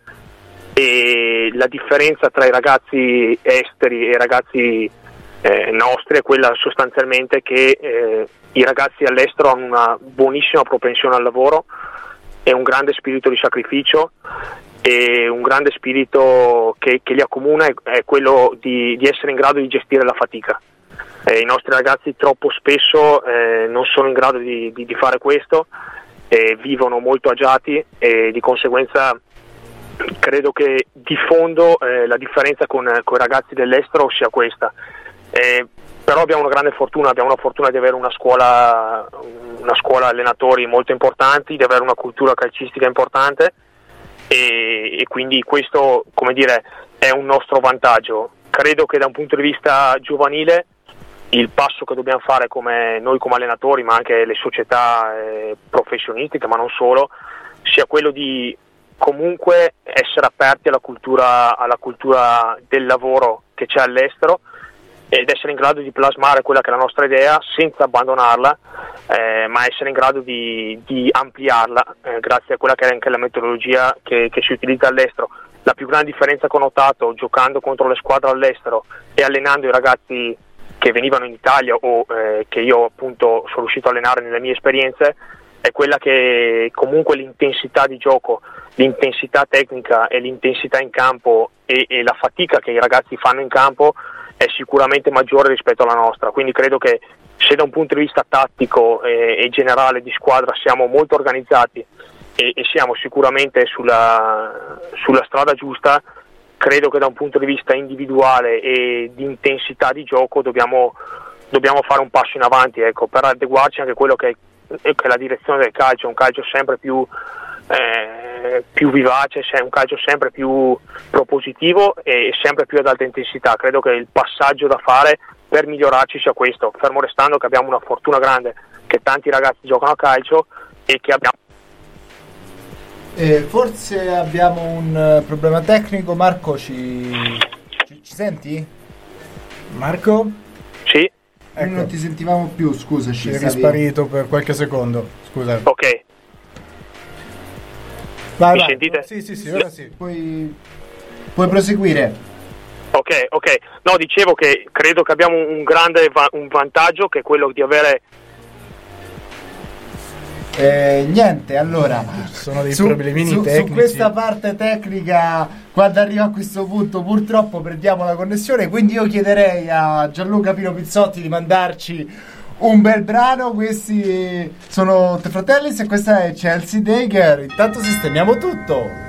e la differenza tra i ragazzi esteri e i ragazzi nostri è quella sostanzialmente che i ragazzi all'estero hanno una buonissima propensione al lavoro e un grande spirito di sacrificio, e un grande spirito che li accomuna è quello di essere in grado di gestire la fatica. I nostri ragazzi troppo spesso non sono in grado di fare questo, vivono molto agiati, e di conseguenza credo che di fondo la differenza con i ragazzi dell'estero sia questa. Però abbiamo una grande fortuna, abbiamo una fortuna di avere una scuola allenatori molto importanti, di avere una cultura calcistica importante e quindi questo, come dire, è un nostro vantaggio. Credo che da un punto di vista giovanile il passo che dobbiamo fare noi come allenatori, ma anche le società professionistiche, ma non solo, sia quello di comunque essere aperti alla cultura del lavoro che c'è all'estero ed essere in grado di plasmare quella che è la nostra idea senza abbandonarla, ma essere in grado di ampliarla grazie a quella che è anche la metodologia che si utilizza all'estero. La più grande differenza che ho notato giocando contro le squadre all'estero e allenando i ragazzi che venivano in Italia o che io appunto sono riuscito a allenare nelle mie esperienze è quella che comunque l'intensità di gioco, l'intensità tecnica e l'intensità in campo e la fatica che i ragazzi fanno in campo è sicuramente maggiore rispetto alla nostra. Quindi credo che se da un punto di vista tattico e generale di squadra siamo molto organizzati e siamo sicuramente sulla strada giusta, credo che da un punto di vista individuale e di intensità di gioco dobbiamo fare un passo in avanti, ecco, per adeguarci anche a quello che è la direzione del calcio, un calcio sempre più vivace, un calcio sempre più propositivo e sempre più ad alta intensità. Credo che il passaggio da fare per migliorarci sia questo, fermo restando che abbiamo una fortuna grande che tanti ragazzi giocano a calcio e che abbiamo forse abbiamo un problema tecnico. Marco, ci senti? Marco? Sì. Ecco. Non ti sentivamo più, scusaci. Sei risparito per qualche secondo, scusa. Ok. Vai. Sentite? Sì, ora sì. Puoi proseguire. Ok. No, dicevo che credo che abbiamo un grande vantaggio, che è quello di avere niente, allora sono dei problemini tecnici. Su questa parte tecnica, quando arriva a questo punto purtroppo perdiamo la connessione, quindi io chiederei a Gianluca Pino Pizzotti di mandarci un bel brano. Questi sono The Fratellis e questa è Chelsea Dagger. Intanto sistemiamo tutto.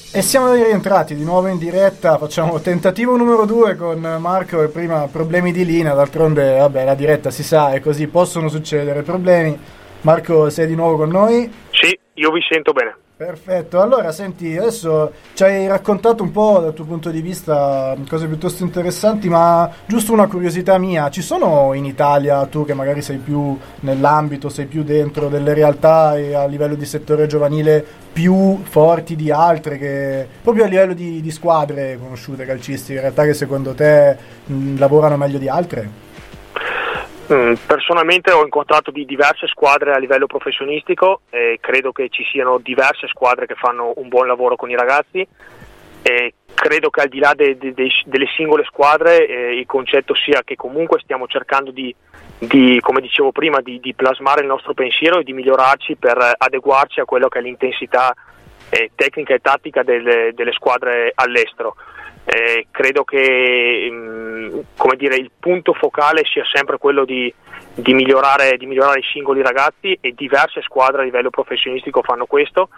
E siamo rientrati di nuovo in diretta, facciamo tentativo numero 2 con Marco, e prima problemi di linea, d'altronde vabbè, la diretta si sa, è così, possono succedere problemi. Marco, sei di nuovo con noi? Sì, io vi sento bene. Perfetto, allora senti, adesso ci hai raccontato un po' dal tuo punto di vista cose piuttosto interessanti, ma giusto una curiosità mia, ci sono in Italia, tu che magari sei più nell'ambito, sei più dentro, delle realtà e a livello di settore giovanile più forti di altre, che proprio a livello di squadre conosciute calcistiche, in realtà che secondo te lavorano meglio di altre? Personalmente ho incontrato di diverse squadre a livello professionistico e credo che ci siano diverse squadre che fanno un buon lavoro con i ragazzi, e credo che al di là delle singole squadre il concetto sia che comunque stiamo cercando di come dicevo prima, di plasmare il nostro pensiero e di migliorarci per adeguarci a quello che è l'intensità tecnica e tattica delle squadre all'estero. Credo che come dire, il punto focale sia sempre quello di migliorare i singoli ragazzi, e diverse squadre a livello professionistico fanno questo.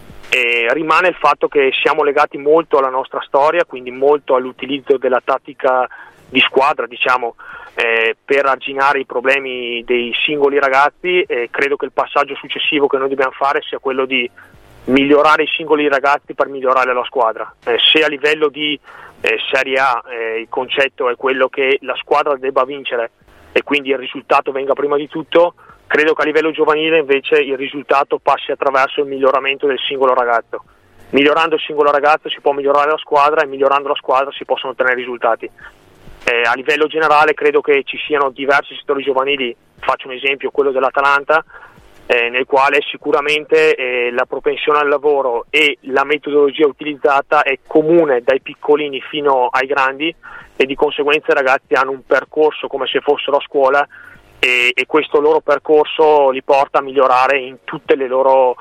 Rimane il fatto che siamo legati molto alla nostra storia, quindi molto all'utilizzo della tattica di squadra, diciamo, per arginare i problemi dei singoli ragazzi. Credo che il passaggio successivo che noi dobbiamo fare sia quello di migliorare i singoli ragazzi per migliorare la squadra. Se a livello di Serie A il concetto è quello che la squadra debba vincere e quindi il risultato venga prima di tutto, credo che a livello giovanile invece il risultato passi attraverso il miglioramento del singolo ragazzo. Migliorando il singolo ragazzo si può migliorare la squadra, e migliorando la squadra si possono ottenere risultati. A livello generale credo che ci siano diversi settori giovanili, faccio un esempio, quello dell'Atalanta, nel quale sicuramente la propensione al lavoro e la metodologia utilizzata è comune dai piccolini fino ai grandi, e di conseguenza i ragazzi hanno un percorso come se fossero a scuola, e questo loro percorso li porta a migliorare in tutti i loro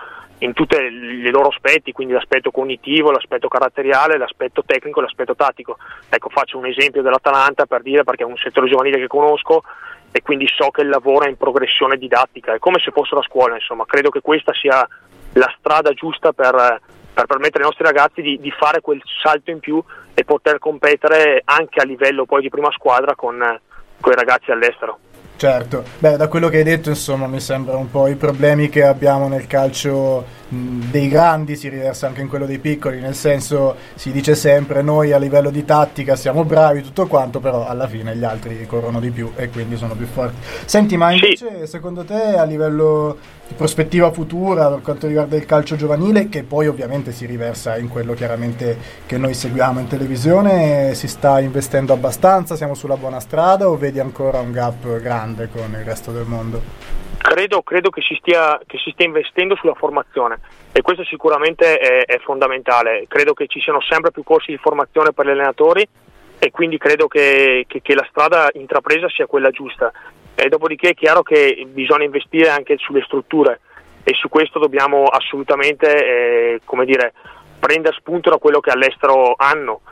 aspetti, quindi l'aspetto cognitivo, l'aspetto caratteriale, l'aspetto tecnico, l'aspetto tattico. Ecco, faccio un esempio dell'Atalanta per dire, perché è un settore giovanile che conosco e quindi so che il lavoro è in progressione didattica, è come se fossero a scuola, insomma. Credo che questa sia la strada giusta per permettere ai nostri ragazzi di fare quel salto in più e poter competere anche a livello poi di prima squadra con i ragazzi all'estero. Certo, beh, da quello che hai detto, insomma, mi sembra un po' i problemi che abbiamo nel calcio dei grandi si riversa anche in quello dei piccoli, nel senso, si dice sempre noi a livello di tattica siamo bravi, tutto quanto, però alla fine gli altri corrono di più e quindi sono più forti. Senti, ma invece secondo te a livello di prospettiva futura per quanto riguarda il calcio giovanile, che poi ovviamente si riversa in quello chiaramente che noi seguiamo in televisione, si sta investendo abbastanza, siamo sulla buona strada o vedi ancora un gap grande con il resto del mondo? Credo che si stia investendo sulla formazione, e questo sicuramente è fondamentale. Credo che ci siano sempre più corsi di formazione per gli allenatori, e quindi credo che la strada intrapresa sia quella giusta. E dopodiché è chiaro che bisogna investire anche sulle strutture, e su questo dobbiamo assolutamente prendere spunto da quello che all'estero hanno.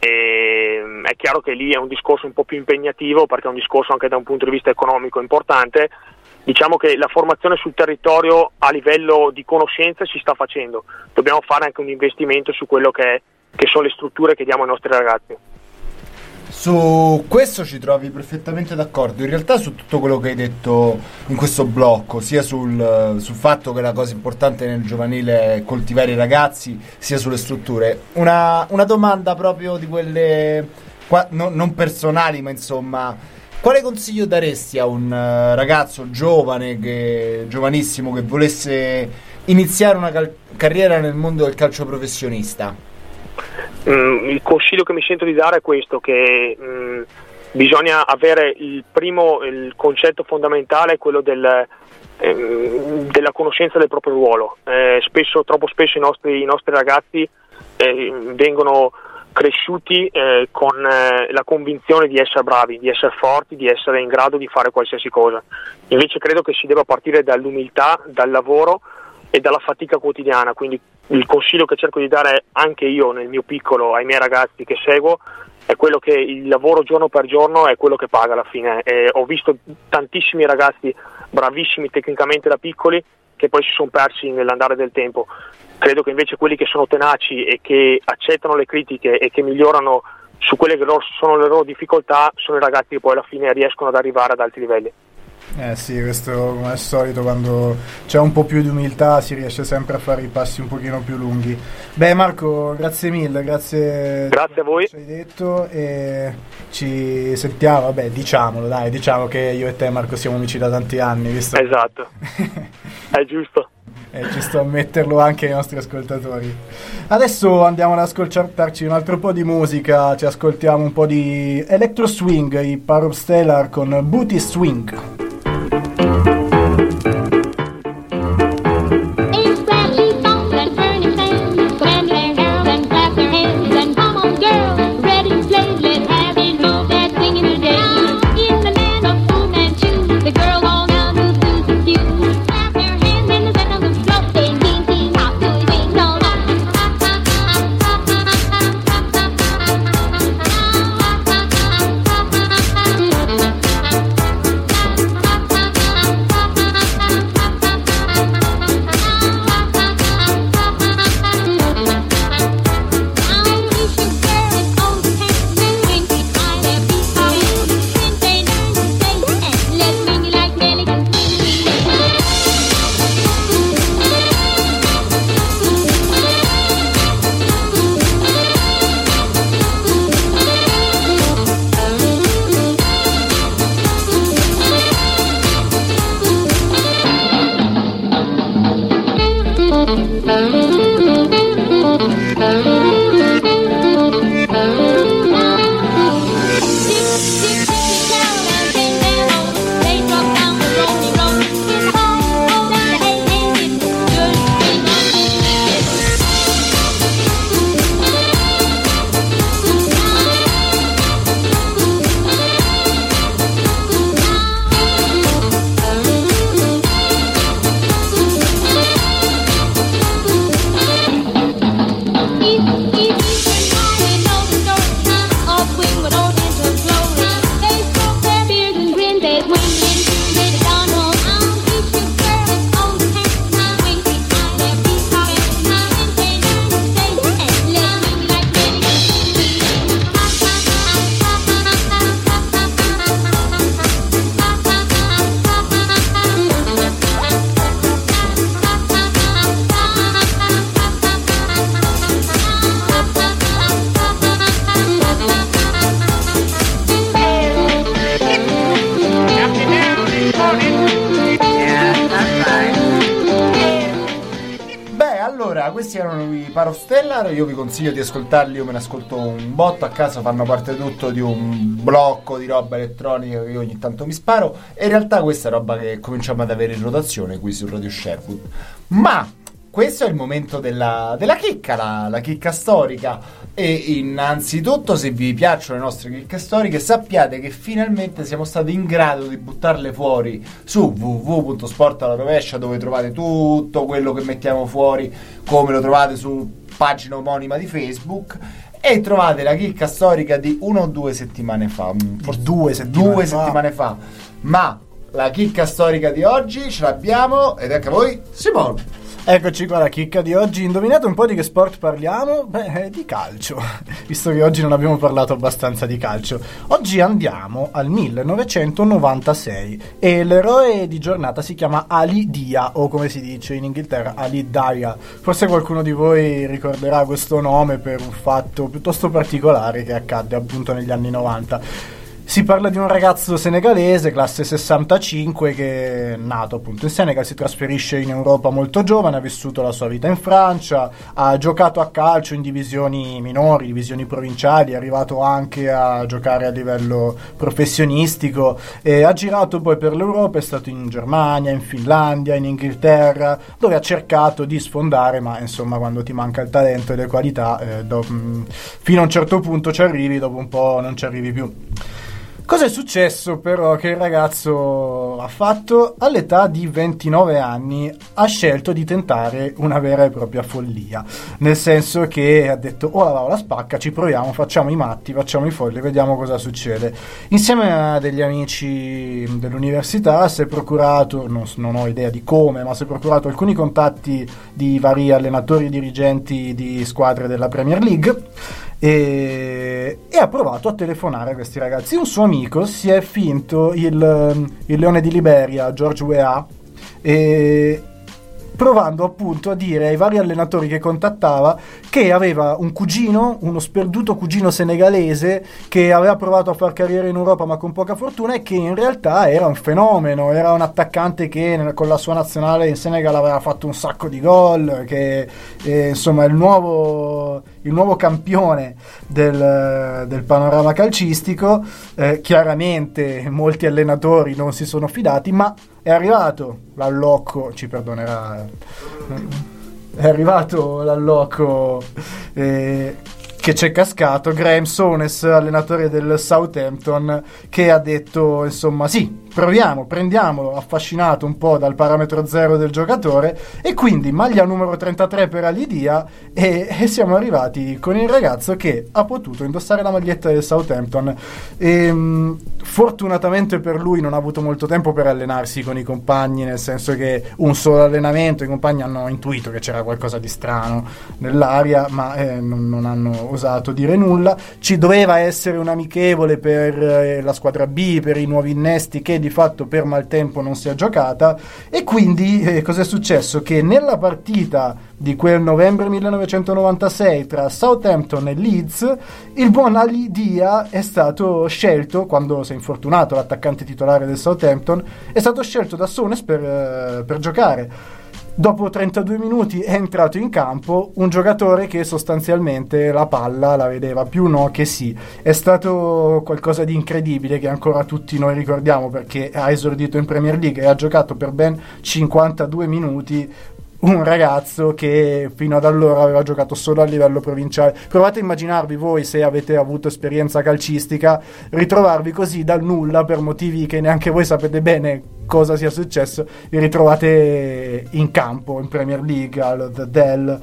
È chiaro che lì è un discorso un po' più impegnativo, perché è un discorso anche da un punto di vista economico importante. Diciamo che la formazione sul territorio a livello di conoscenze si sta facendo, dobbiamo fare anche un investimento su quello che sono le strutture che diamo ai nostri ragazzi. Su questo ci trovi perfettamente d'accordo. In realtà su tutto quello che hai detto in questo blocco, sia sul fatto che la cosa importante nel giovanile è coltivare i ragazzi, sia sulle strutture. Una domanda proprio di quelle non personali, ma insomma, quale consiglio daresti a un ragazzo giovanissimo che volesse iniziare una carriera nel mondo del calcio professionista? Il consiglio che mi sento di dare è questo, che bisogna avere il concetto fondamentale è quello della conoscenza del proprio ruolo. Troppo spesso i nostri ragazzi vengono cresciuti con la convinzione di essere bravi, di essere forti, di essere in grado di fare qualsiasi cosa. Invece credo che si debba partire dall'umiltà, dal lavoro e dalla fatica quotidiana. Quindi il consiglio che cerco di dare anche io nel mio piccolo ai miei ragazzi che seguo è quello che il lavoro giorno per giorno è quello che paga alla fine. Ho visto tantissimi ragazzi bravissimi tecnicamente da piccoli che poi si sono persi nell'andare del tempo. Credo che invece quelli che sono tenaci e che accettano le critiche e che migliorano su quelle che sono le loro difficoltà sono i ragazzi che poi alla fine riescono ad arrivare ad alti livelli. Sì, questo come al solito, quando c'è un po' più di umiltà si riesce sempre a fare i passi un pochino più lunghi. Beh Marco, grazie mille, grazie a voi. Ci hai detto, e ci sentiamo, diciamo che io e te Marco siamo amici da tanti anni, visto? Esatto, è giusto. Ci sto a metterlo anche ai nostri ascoltatori. Adesso andiamo ad ascoltarci un altro po' di musica, ci ascoltiamo un po' di Electro Swing, i Power of Stellar con Booty Swing. Questi erano i Power of Stellar. Io vi consiglio di ascoltarli, io me ne ascolto un botto a casa, fanno parte tutto di un blocco di roba elettronica che io ogni tanto mi sparo, e in realtà questa è roba che cominciamo ad avere in rotazione qui su Radio Sherwood. Ma questo è il momento della chicca, la chicca storica. E innanzitutto, se vi piacciono le nostre chicche storiche, sappiate che finalmente siamo stati in grado di buttarle fuori su www.sport alla rovescia, dove trovate tutto quello che mettiamo fuori, come lo trovate su pagina omonima di Facebook, e trovate la chicca storica di 1 o 2 settimane fa, forse 2 settimane fa. Ma la chicca storica di oggi ce l'abbiamo, ed ecco a voi Simone. Eccoci qua, la chicca di oggi. Indovinate un po' di che sport parliamo? Beh, di calcio, visto che oggi non abbiamo parlato abbastanza di calcio. Oggi andiamo al 1996 e l'eroe di giornata si chiama Ali Dia, o come si dice in Inghilterra Ali Dia. Forse qualcuno di voi ricorderà questo nome per un fatto piuttosto particolare che accadde appunto negli anni 90. Si parla di un ragazzo senegalese, classe 65, che è nato appunto in Senegal, si trasferisce in Europa molto giovane, ha vissuto la sua vita in Francia, ha giocato a calcio in divisioni minori, divisioni provinciali, è arrivato anche a giocare a livello professionistico, e ha girato poi per l'Europa, è stato in Germania, in Finlandia, in Inghilterra, dove ha cercato di sfondare, ma insomma quando ti manca il talento e le qualità, fino a un certo punto ci arrivi, dopo un po' non ci arrivi più. Cosa è successo però che il ragazzo ha fatto? All'età di 29 anni ha scelto di tentare una vera e propria follia, nel senso che ha detto oh la spacca, ci proviamo, facciamo i matti, facciamo i folli, vediamo cosa succede. Insieme a degli amici dell'università si è procurato, non ho idea di come, ma si è procurato alcuni contatti di vari allenatori e dirigenti di squadre della Premier League e ha provato a telefonare a questi ragazzi. Un suo amico si è finto il leone di Liberia, George Weah, e provando appunto a dire ai vari allenatori che contattava che aveva un cugino, uno sperduto cugino senegalese che aveva provato a far carriera in Europa ma con poca fortuna, e che in realtà era un fenomeno, era un attaccante che con la sua nazionale in Senegal aveva fatto un sacco di gol, che insomma è il nuovo campione del panorama calcistico. Chiaramente molti allenatori non si sono fidati, ma è arrivato l'allocco, ci perdonerà, è arrivato l'allocco che c'è cascato, Graham Souness, allenatore del Southampton, che ha detto insomma sì, proviamo, prendiamolo, affascinato un po' dal parametro zero del giocatore, e quindi maglia numero 33 per Ali Dia, e siamo arrivati con il ragazzo che ha potuto indossare la maglietta del Southampton. Fortunatamente per lui non ha avuto molto tempo per allenarsi con i compagni, nel senso che un solo allenamento, i compagni hanno intuito che c'era qualcosa di strano nell'aria, ma non hanno osato dire nulla. Ci doveva essere un amichevole per la squadra B, per i nuovi innesti, che di fatto per maltempo non si è giocata, e quindi cos'è successo? Che nella partita di quel novembre 1996 tra Southampton e Leeds, il buon Ali Dia è stato scelto, quando si è infortunato l'attaccante titolare del Southampton, è stato scelto da Souness per giocare. Dopo 32 minuti è entrato in campo un giocatore che sostanzialmente la palla la vedeva più no che sì. È stato qualcosa di incredibile che ancora tutti noi ricordiamo, perché ha esordito in Premier League e ha giocato per ben 52 minuti. Un ragazzo che fino ad allora aveva giocato solo a livello provinciale. Provate a immaginarvi voi, se avete avuto esperienza calcistica, ritrovarvi così dal nulla, per motivi che neanche voi sapete bene cosa sia successo, vi ritrovate in campo in Premier League al The Dell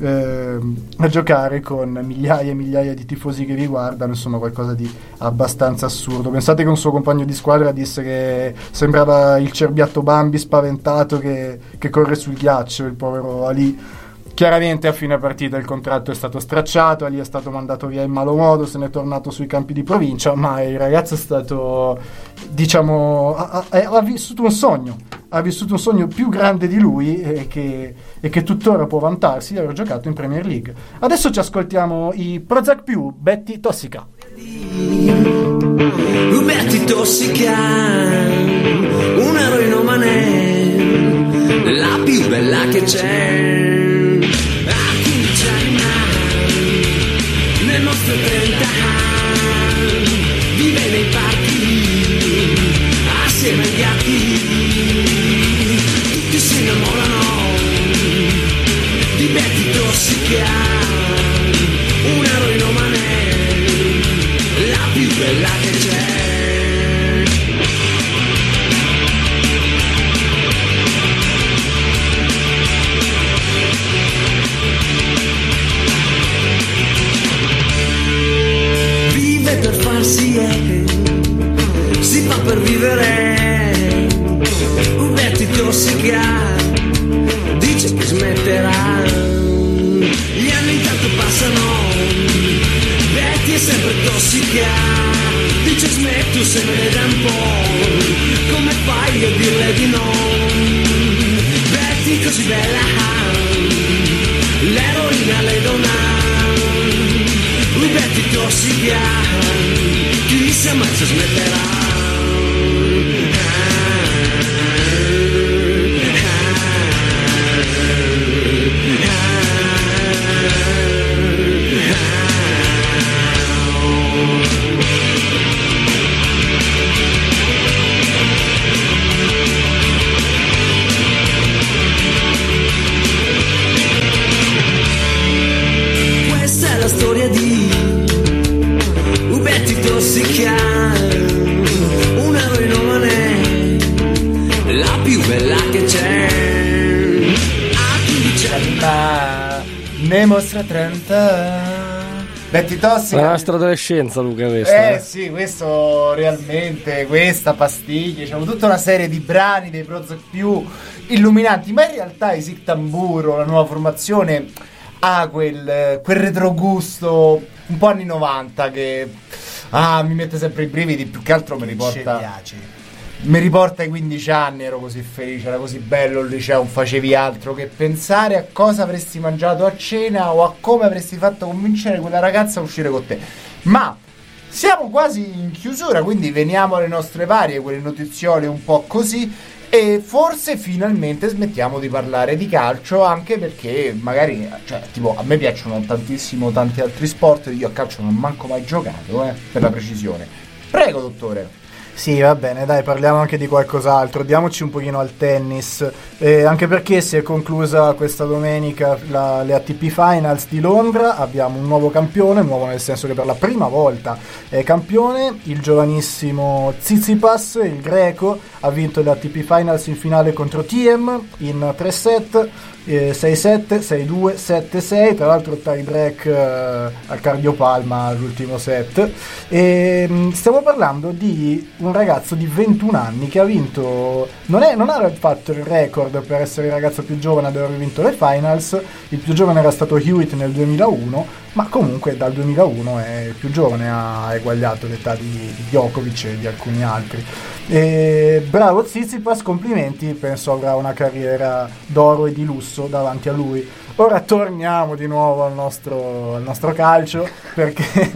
a giocare con migliaia e migliaia di tifosi che vi guardano. Insomma, qualcosa di abbastanza assurdo. Pensate che un suo compagno di squadra disse che sembrava il cerbiatto Bambi spaventato che corre sul ghiaccio, il povero Ali. Chiaramente a fine partita il contratto è stato stracciato, Ali è stato mandato via in malo modo, se n'è tornato sui campi di provincia, ma il ragazzo è stato, diciamo, ha vissuto un sogno più grande di lui e che tuttora può vantarsi di aver giocato in Premier League. Adesso ci ascoltiamo i Prozac più, Betty Tossica. Betty Tossica, un eroinomane, la più bella che c'è. A 15 anni, nel nostro 30 anni, vive nei parchi, assieme ai gatti, tutti si innamorano di Betty Tossica, un eroinomane, la più bella che c'è. Per farsi si fa per vivere. Betty Tossica dice che smetterà. Gli anni intanto passano, Betty è sempre tossica. Dice smetto se me ne dà un po'. Come fai a dirle di no? Betty così bella, l'eroina le dona. Betty Tossica, chissà mai se smetterà. Questa è la storia di Betty Tossica, ne mostra 30. Betty Tossica. La nostra adolescenza, Luca, questa. Sì, questo realmente, questa pastiglia, diciamo tutta una serie di brani dei Prozac più illuminanti, ma in realtà i Sic Tamburo, la nuova formazione, ha quel retrogusto un po' anni 90 che mi mette sempre i brividi, più che altro mi riporta ai 15 anni, ero così felice, era così bello il liceo, non facevi altro che pensare a cosa avresti mangiato a cena o a come avresti fatto convincere quella ragazza a uscire con te. Ma siamo quasi in chiusura, quindi veniamo alle nostre varie, quelle notiziole un po' così, e forse finalmente smettiamo di parlare di calcio, anche perché magari, cioè, tipo, a me piacciono tantissimo tanti altri sport, io a calcio non manco mai giocato, per la precisione. Prego, dottore. Sì, va bene, dai, parliamo anche di qualcos'altro. Diamoci un pochino al tennis, anche perché si è conclusa questa domenica le ATP Finals di Londra. Abbiamo un nuovo campione, nuovo nel senso che per la prima volta è campione, il giovanissimo Tsitsipas, il greco, ha vinto le ATP Finals in finale contro Thiem in 3 set, 6-7, 6-2, 7-6, tra l'altro tie break al cardiopalma all'ultimo set. E stiamo parlando di un ragazzo di 21 anni che ha vinto, non ha fatto il record per essere il ragazzo più giovane ad aver vinto le finals, il più giovane era stato Hewitt nel 2001, ma comunque dal 2001 è il più giovane, ha eguagliato l'età di Djokovic e di alcuni altri. E bravo Tsitsipas, complimenti, penso avrà una carriera d'oro e di lusso davanti a lui. Ora torniamo di nuovo al nostro calcio, perché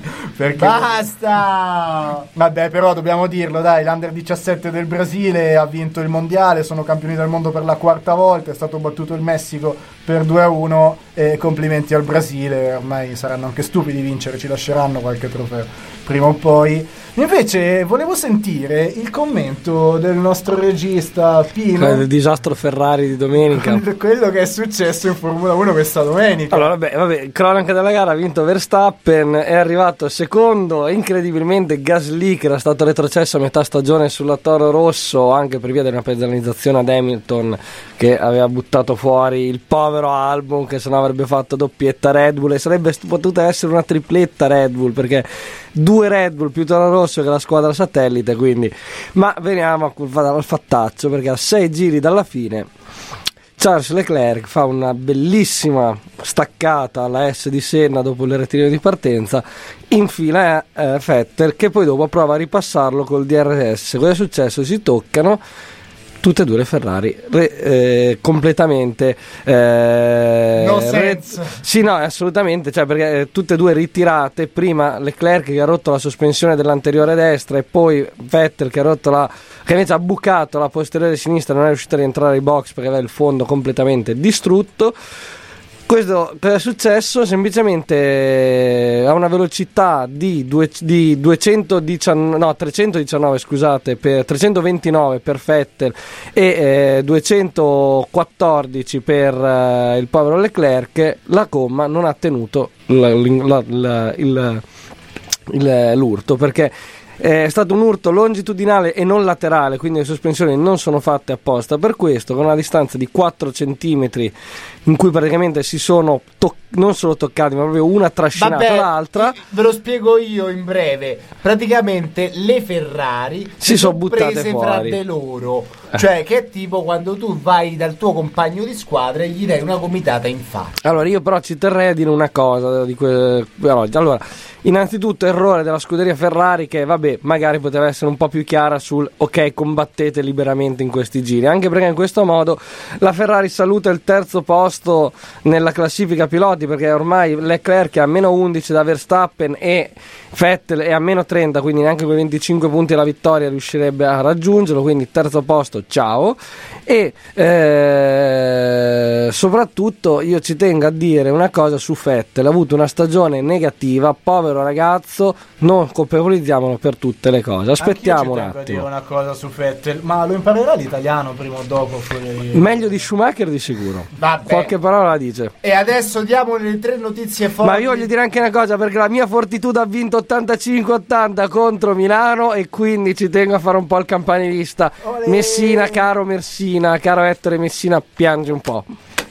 basta! Vabbè, però dobbiamo dirlo, dai, l'Under 17 del Brasile ha vinto il mondiale, sono campioni del mondo per la 4ª volta, è stato battuto il Messico per 2-1 e complimenti al Brasile, ormai saranno anche stupidi vincere, ci lasceranno qualche trofeo prima o poi. Invece volevo sentire il commento del nostro regista Pino il disastro Ferrari di domenica, quello che è successo in Formula 1 questa domenica. Allora vabbè, cronaca della gara, ha vinto Verstappen, è arrivato secondo, incredibilmente Gasly, che era stato retrocesso a metà stagione sulla Toro Rosso anche per via della penalizzazione ad Hamilton, che aveva buttato fuori il povero Albon, che sennò avrebbe fatto doppietta Red Bull, e sarebbe potuta essere una tripletta Red Bull, perché 2 Red Bull più Toro Rosso che la squadra satellite, quindi. Ma veniamo al fattaccio, perché a 6 giri dalla fine Charles Leclerc fa una bellissima staccata alla S di Senna dopo il retiro di partenza, infila Vettel, che poi dopo prova a ripassarlo col DRS. Cosa è successo? Si toccano tutte e due le Ferrari completamente no sense. Sì, no, assolutamente, cioè, perché tutte e due ritirate, prima Leclerc che ha rotto la sospensione dell'anteriore destra e poi Vettel che invece ha bucato la posteriore sinistra, non è riuscito a rientrare ai box perché aveva il fondo completamente distrutto. Questo cosa è successo? Semplicemente a una velocità di 319, scusate, per 329 per Vettel e 214 per il povero Leclerc, la gomma non ha tenuto l'urto, perché è stato un urto longitudinale e non laterale, quindi le sospensioni non sono fatte apposta per questo, con una distanza di 4 centimetri in cui praticamente si sono non solo toccati, ma proprio una trascinata l'altra. Ve lo spiego io in breve. Praticamente le Ferrari si sono buttate prese fuori fra di loro, cioè che è tipo quando tu vai dal tuo compagno di squadra e gli dai una gomitata in faccia. Allora io però ci terrei a dire una cosa allora, innanzitutto errore della scuderia Ferrari, che vabbè, magari poteva essere un po' più chiara sul ok, combattete liberamente in questi giri, anche perché in questo modo la Ferrari saluta il terzo posto nella classifica piloti, perché ormai Leclerc è a meno 11 da Verstappen e Vettel è a meno 30, quindi neanche con 25 punti alla vittoria riuscirebbe a raggiungerlo, quindi terzo posto, ciao. E soprattutto io ci tengo a dire una cosa su Vettel: ha avuto una stagione negativa, povero ragazzo, non colpevolizziamolo per tutte le cose, aspettiamo un attimo. A dire una cosa su Vettel, ma lo imparerà l'italiano prima o dopo? Meglio di Schumacher di sicuro. Vabbè. Qualche parola la dice. E adesso diamo le 3 notizie forti. Ma io voglio dire anche una cosa, perché la mia Fortitudo ha vinto 85-80 contro Milano e quindi ci tengo a fare un po' il campanilista. Olè. Messina, caro Ettore Messina, piange un po'.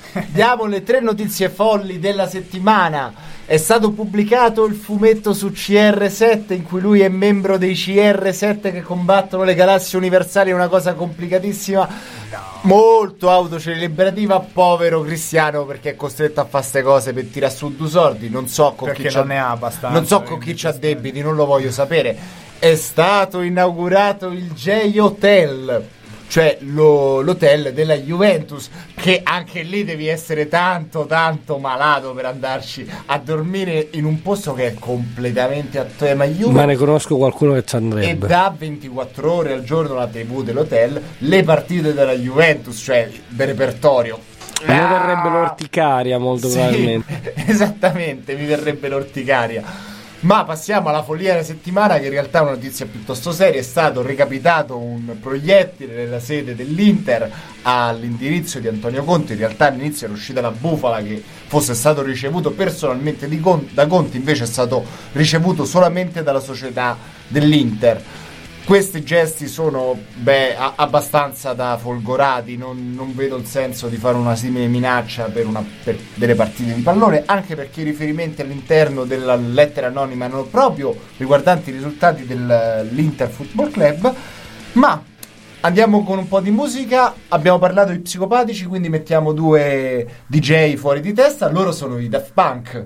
Diamo le 3 notizie folli della settimana. È stato pubblicato il fumetto su CR7 in cui lui è membro dei CR7 che combattono le galassie universali, è una cosa complicatissima, molto autocelebrativa. Povero Cristiano, perché è costretto a fare ste cose per tirare su due soldi. Non so con Perché chi non ne ha abbastanza, non so con chi c'ha debiti, non lo voglio sapere. È stato inaugurato il J Hotel, cioè l'hotel della Juventus, che anche lì devi essere tanto malato per andarci a dormire in un posto che è completamente a tema Juve. Ma ne conosco qualcuno che ci E andrebbe. da 24 ore al giorno la TV dell'hotel, le partite della Juventus, cioè del repertorio. A me verrebbe l'orticaria molto Sì, probabilmente. esattamente, mi verrebbe l'orticaria. Ma passiamo alla follia della settimana, che in realtà è una notizia piuttosto seria. È stato recapitato un proiettile nella sede dell'Inter all'indirizzo di Antonio Conte. In realtà all'inizio era uscita la bufala che fosse stato ricevuto personalmente da Conte, invece è stato ricevuto solamente dalla società dell'Inter. Questi gesti sono abbastanza da folgorati, non vedo il senso di fare una simile minaccia per delle partite di pallone, anche perché i riferimenti all'interno della lettera anonima erano proprio riguardanti i risultati dell'Inter Football Club. Ma andiamo con un po' di musica. Abbiamo parlato di psicopatici, quindi mettiamo 2 DJ fuori di testa. Loro sono i Daft Punk.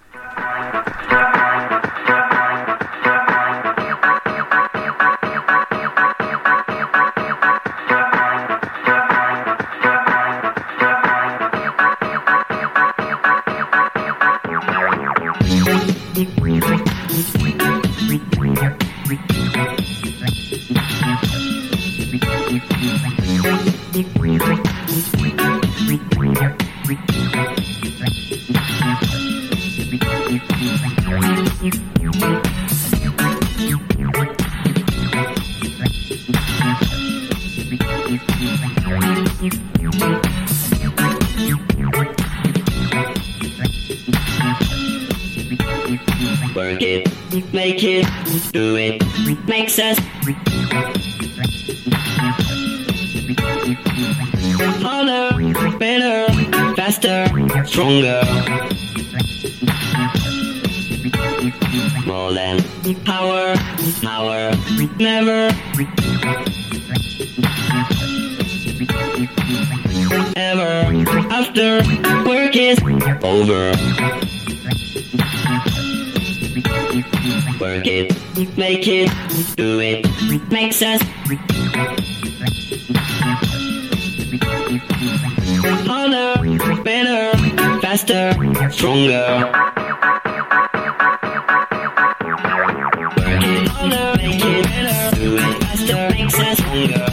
Work it, make it, do it, makes us harder, better, faster, stronger. More than power, never, ever, after work is over. Work it, make it, do it, makes us harder, better, faster, stronger. Work it harder, make it better, do it faster, makes us stronger.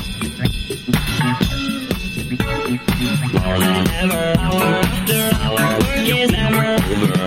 More than ever, hour after hour, work is never over.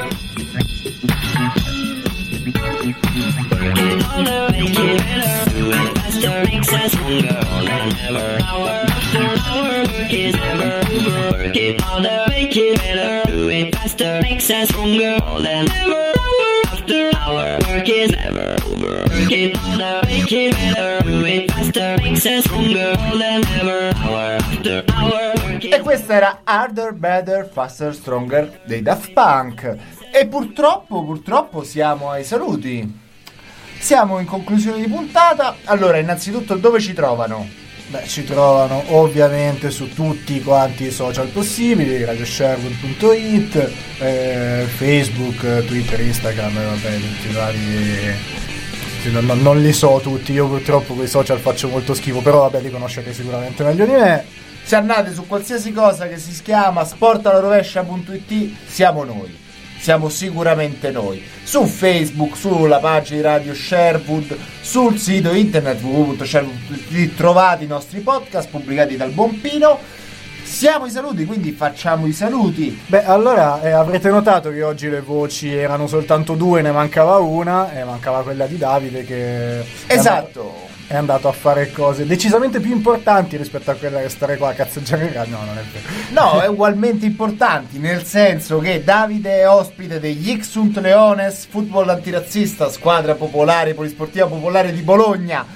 Work it harder, make it better, do it faster, makes us stronger. More than ever, hour after hour, work is never over. Work it harder, make it better, do it faster, makes us stronger. More than ever, hour after hour, work is never over. Work it harder, make it better, do it faster, makes us stronger. More than ever, hour after hour, work E is questa era Harder, Better, Faster, Stronger dei Daft Punk. E purtroppo siamo ai saluti. Siamo in conclusione di puntata. Allora, innanzitutto dove ci trovano? Beh, ci trovano ovviamente su tutti quanti i social possibili, radiosherwood.it, Facebook, Twitter, Instagram, vabbè, tutti i vari... Non li so tutti, io purtroppo con i social faccio molto schifo, però vabbè, li conoscete sicuramente meglio di me. Se andate su qualsiasi cosa che si chiama sportalarovescia.it, siamo noi. Siamo sicuramente noi. Su Facebook, sulla pagina di Radio Sherwood, sul sito internet www.sherwood.it trovate i nostri podcast pubblicati dal Buon Pino. Siamo i saluti, quindi facciamo i saluti. Beh, allora avrete notato che oggi le voci erano soltanto 2, ne mancava una, e mancava quella di Davide che... Esatto. È andato a fare cose decisamente più importanti rispetto a quella che stare qua a cazzeggiare. No, non è vero. No, è ugualmente importanti, nel senso che Davide è ospite degli Ixunt Leones, football antirazzista, squadra popolare, polisportiva popolare di Bologna,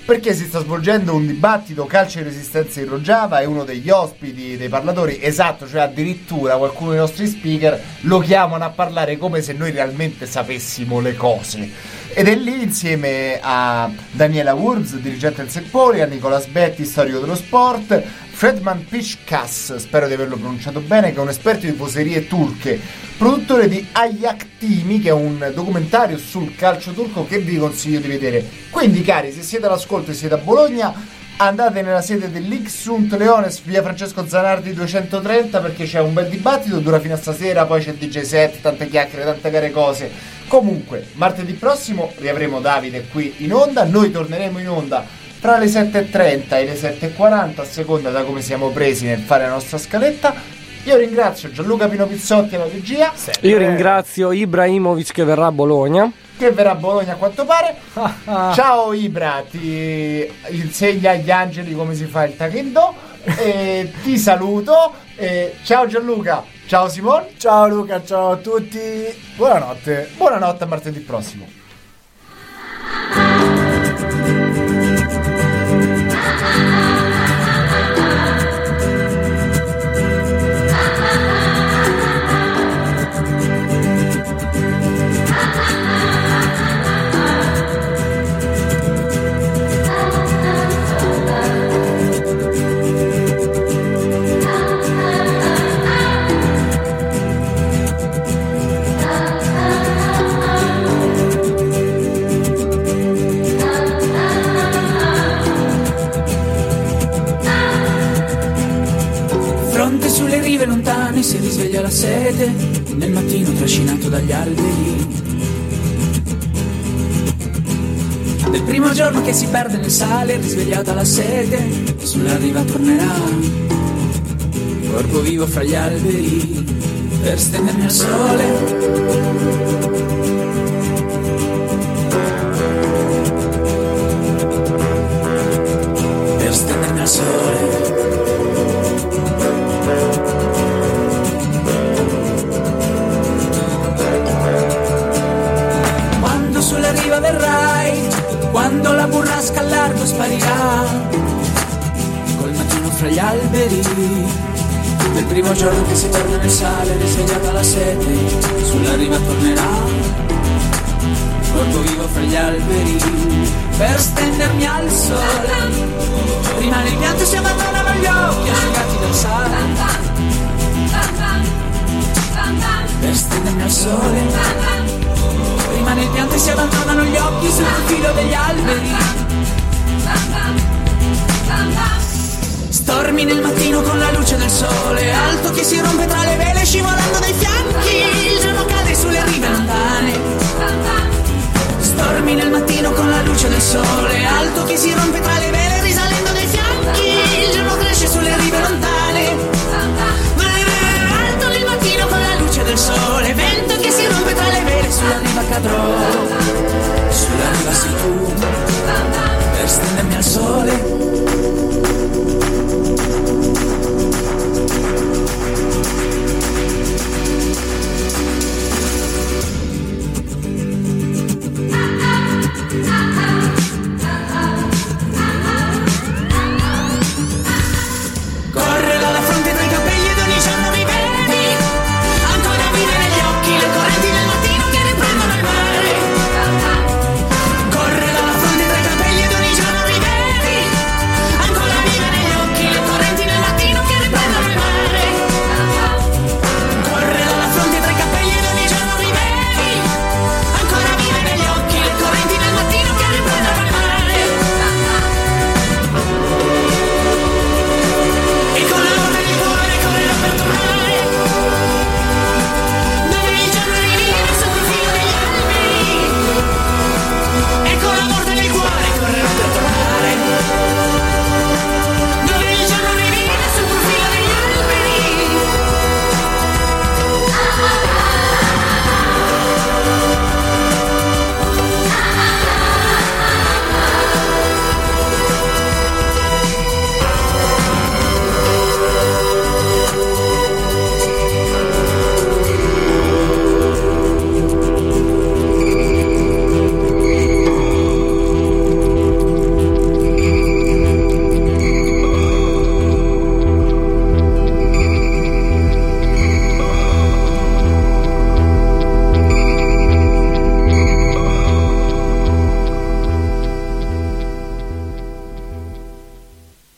perché si sta svolgendo un dibattito calcio e resistenza in Rojava e uno degli ospiti, dei parlatori, esatto, cioè addirittura qualcuno dei nostri speaker lo chiamano a parlare come se noi realmente sapessimo le cose. Ed è lì insieme a Daniela Wurz, dirigente del Sepoli, a Nicolas Betti, storico dello sport, Fredman Pishkas, spero di averlo pronunciato bene, che è un esperto di tifoserie turche, produttore di Ayak Timi, che è un documentario sul calcio turco che vi consiglio di vedere. Quindi cari, se siete all'ascolto e siete a Bologna, andate nella sede dell'Ixunt Leones, via Francesco Zanardi 230, perché c'è un bel dibattito, dura fino a stasera, poi c'è il DJ set, tante chiacchiere, tante care cose. Comunque, martedì prossimo riavremo Davide qui in onda, noi torneremo in onda tra le 7.30 e le 7.40, a seconda da come siamo presi nel fare la nostra scaletta. Io ringrazio Gianluca Pino Pizzotti alla regia. Io ringrazio Ibrahimovic che verrà a Bologna. Che verrà a Bologna a quanto pare. Ciao Ibra, ti insegna agli angeli come si fa il taekwondo. E ti saluto. Ciao Gianluca. Ciao Simon. Ciao Luca, ciao a tutti. Buonanotte. Buonanotte, a martedì prossimo. Lontani si risveglia la sete, nel mattino trascinato dagli alberi. Del primo giorno che si perde nel sale, risvegliata la sete, sulla riva tornerà. Corpo vivo fra gli alberi, per stendermi al sole. Per stendermi al sole. Sulla riva verrai, quando la burrasca al largo sparirà, col mattino fra gli alberi, del primo giorno che si perde nel sale, risvegliata la sete, sulla riva tornerà, corpo vivo fra gli alberi, per stendermi al sole, rimane il pianto e si abbandonano gli occhi asciugati dal sale, per stendermi al sole. Rimane il pianto e si abbandonano gli occhi sul filo degli alberi. Stormi nel mattino con la luce del sole, alto che si rompe tra le vele scivolando dai fianchi, il giorno cade sulle rive lontane. Stormi nel mattino con la luce del sole, alto che si rompe tra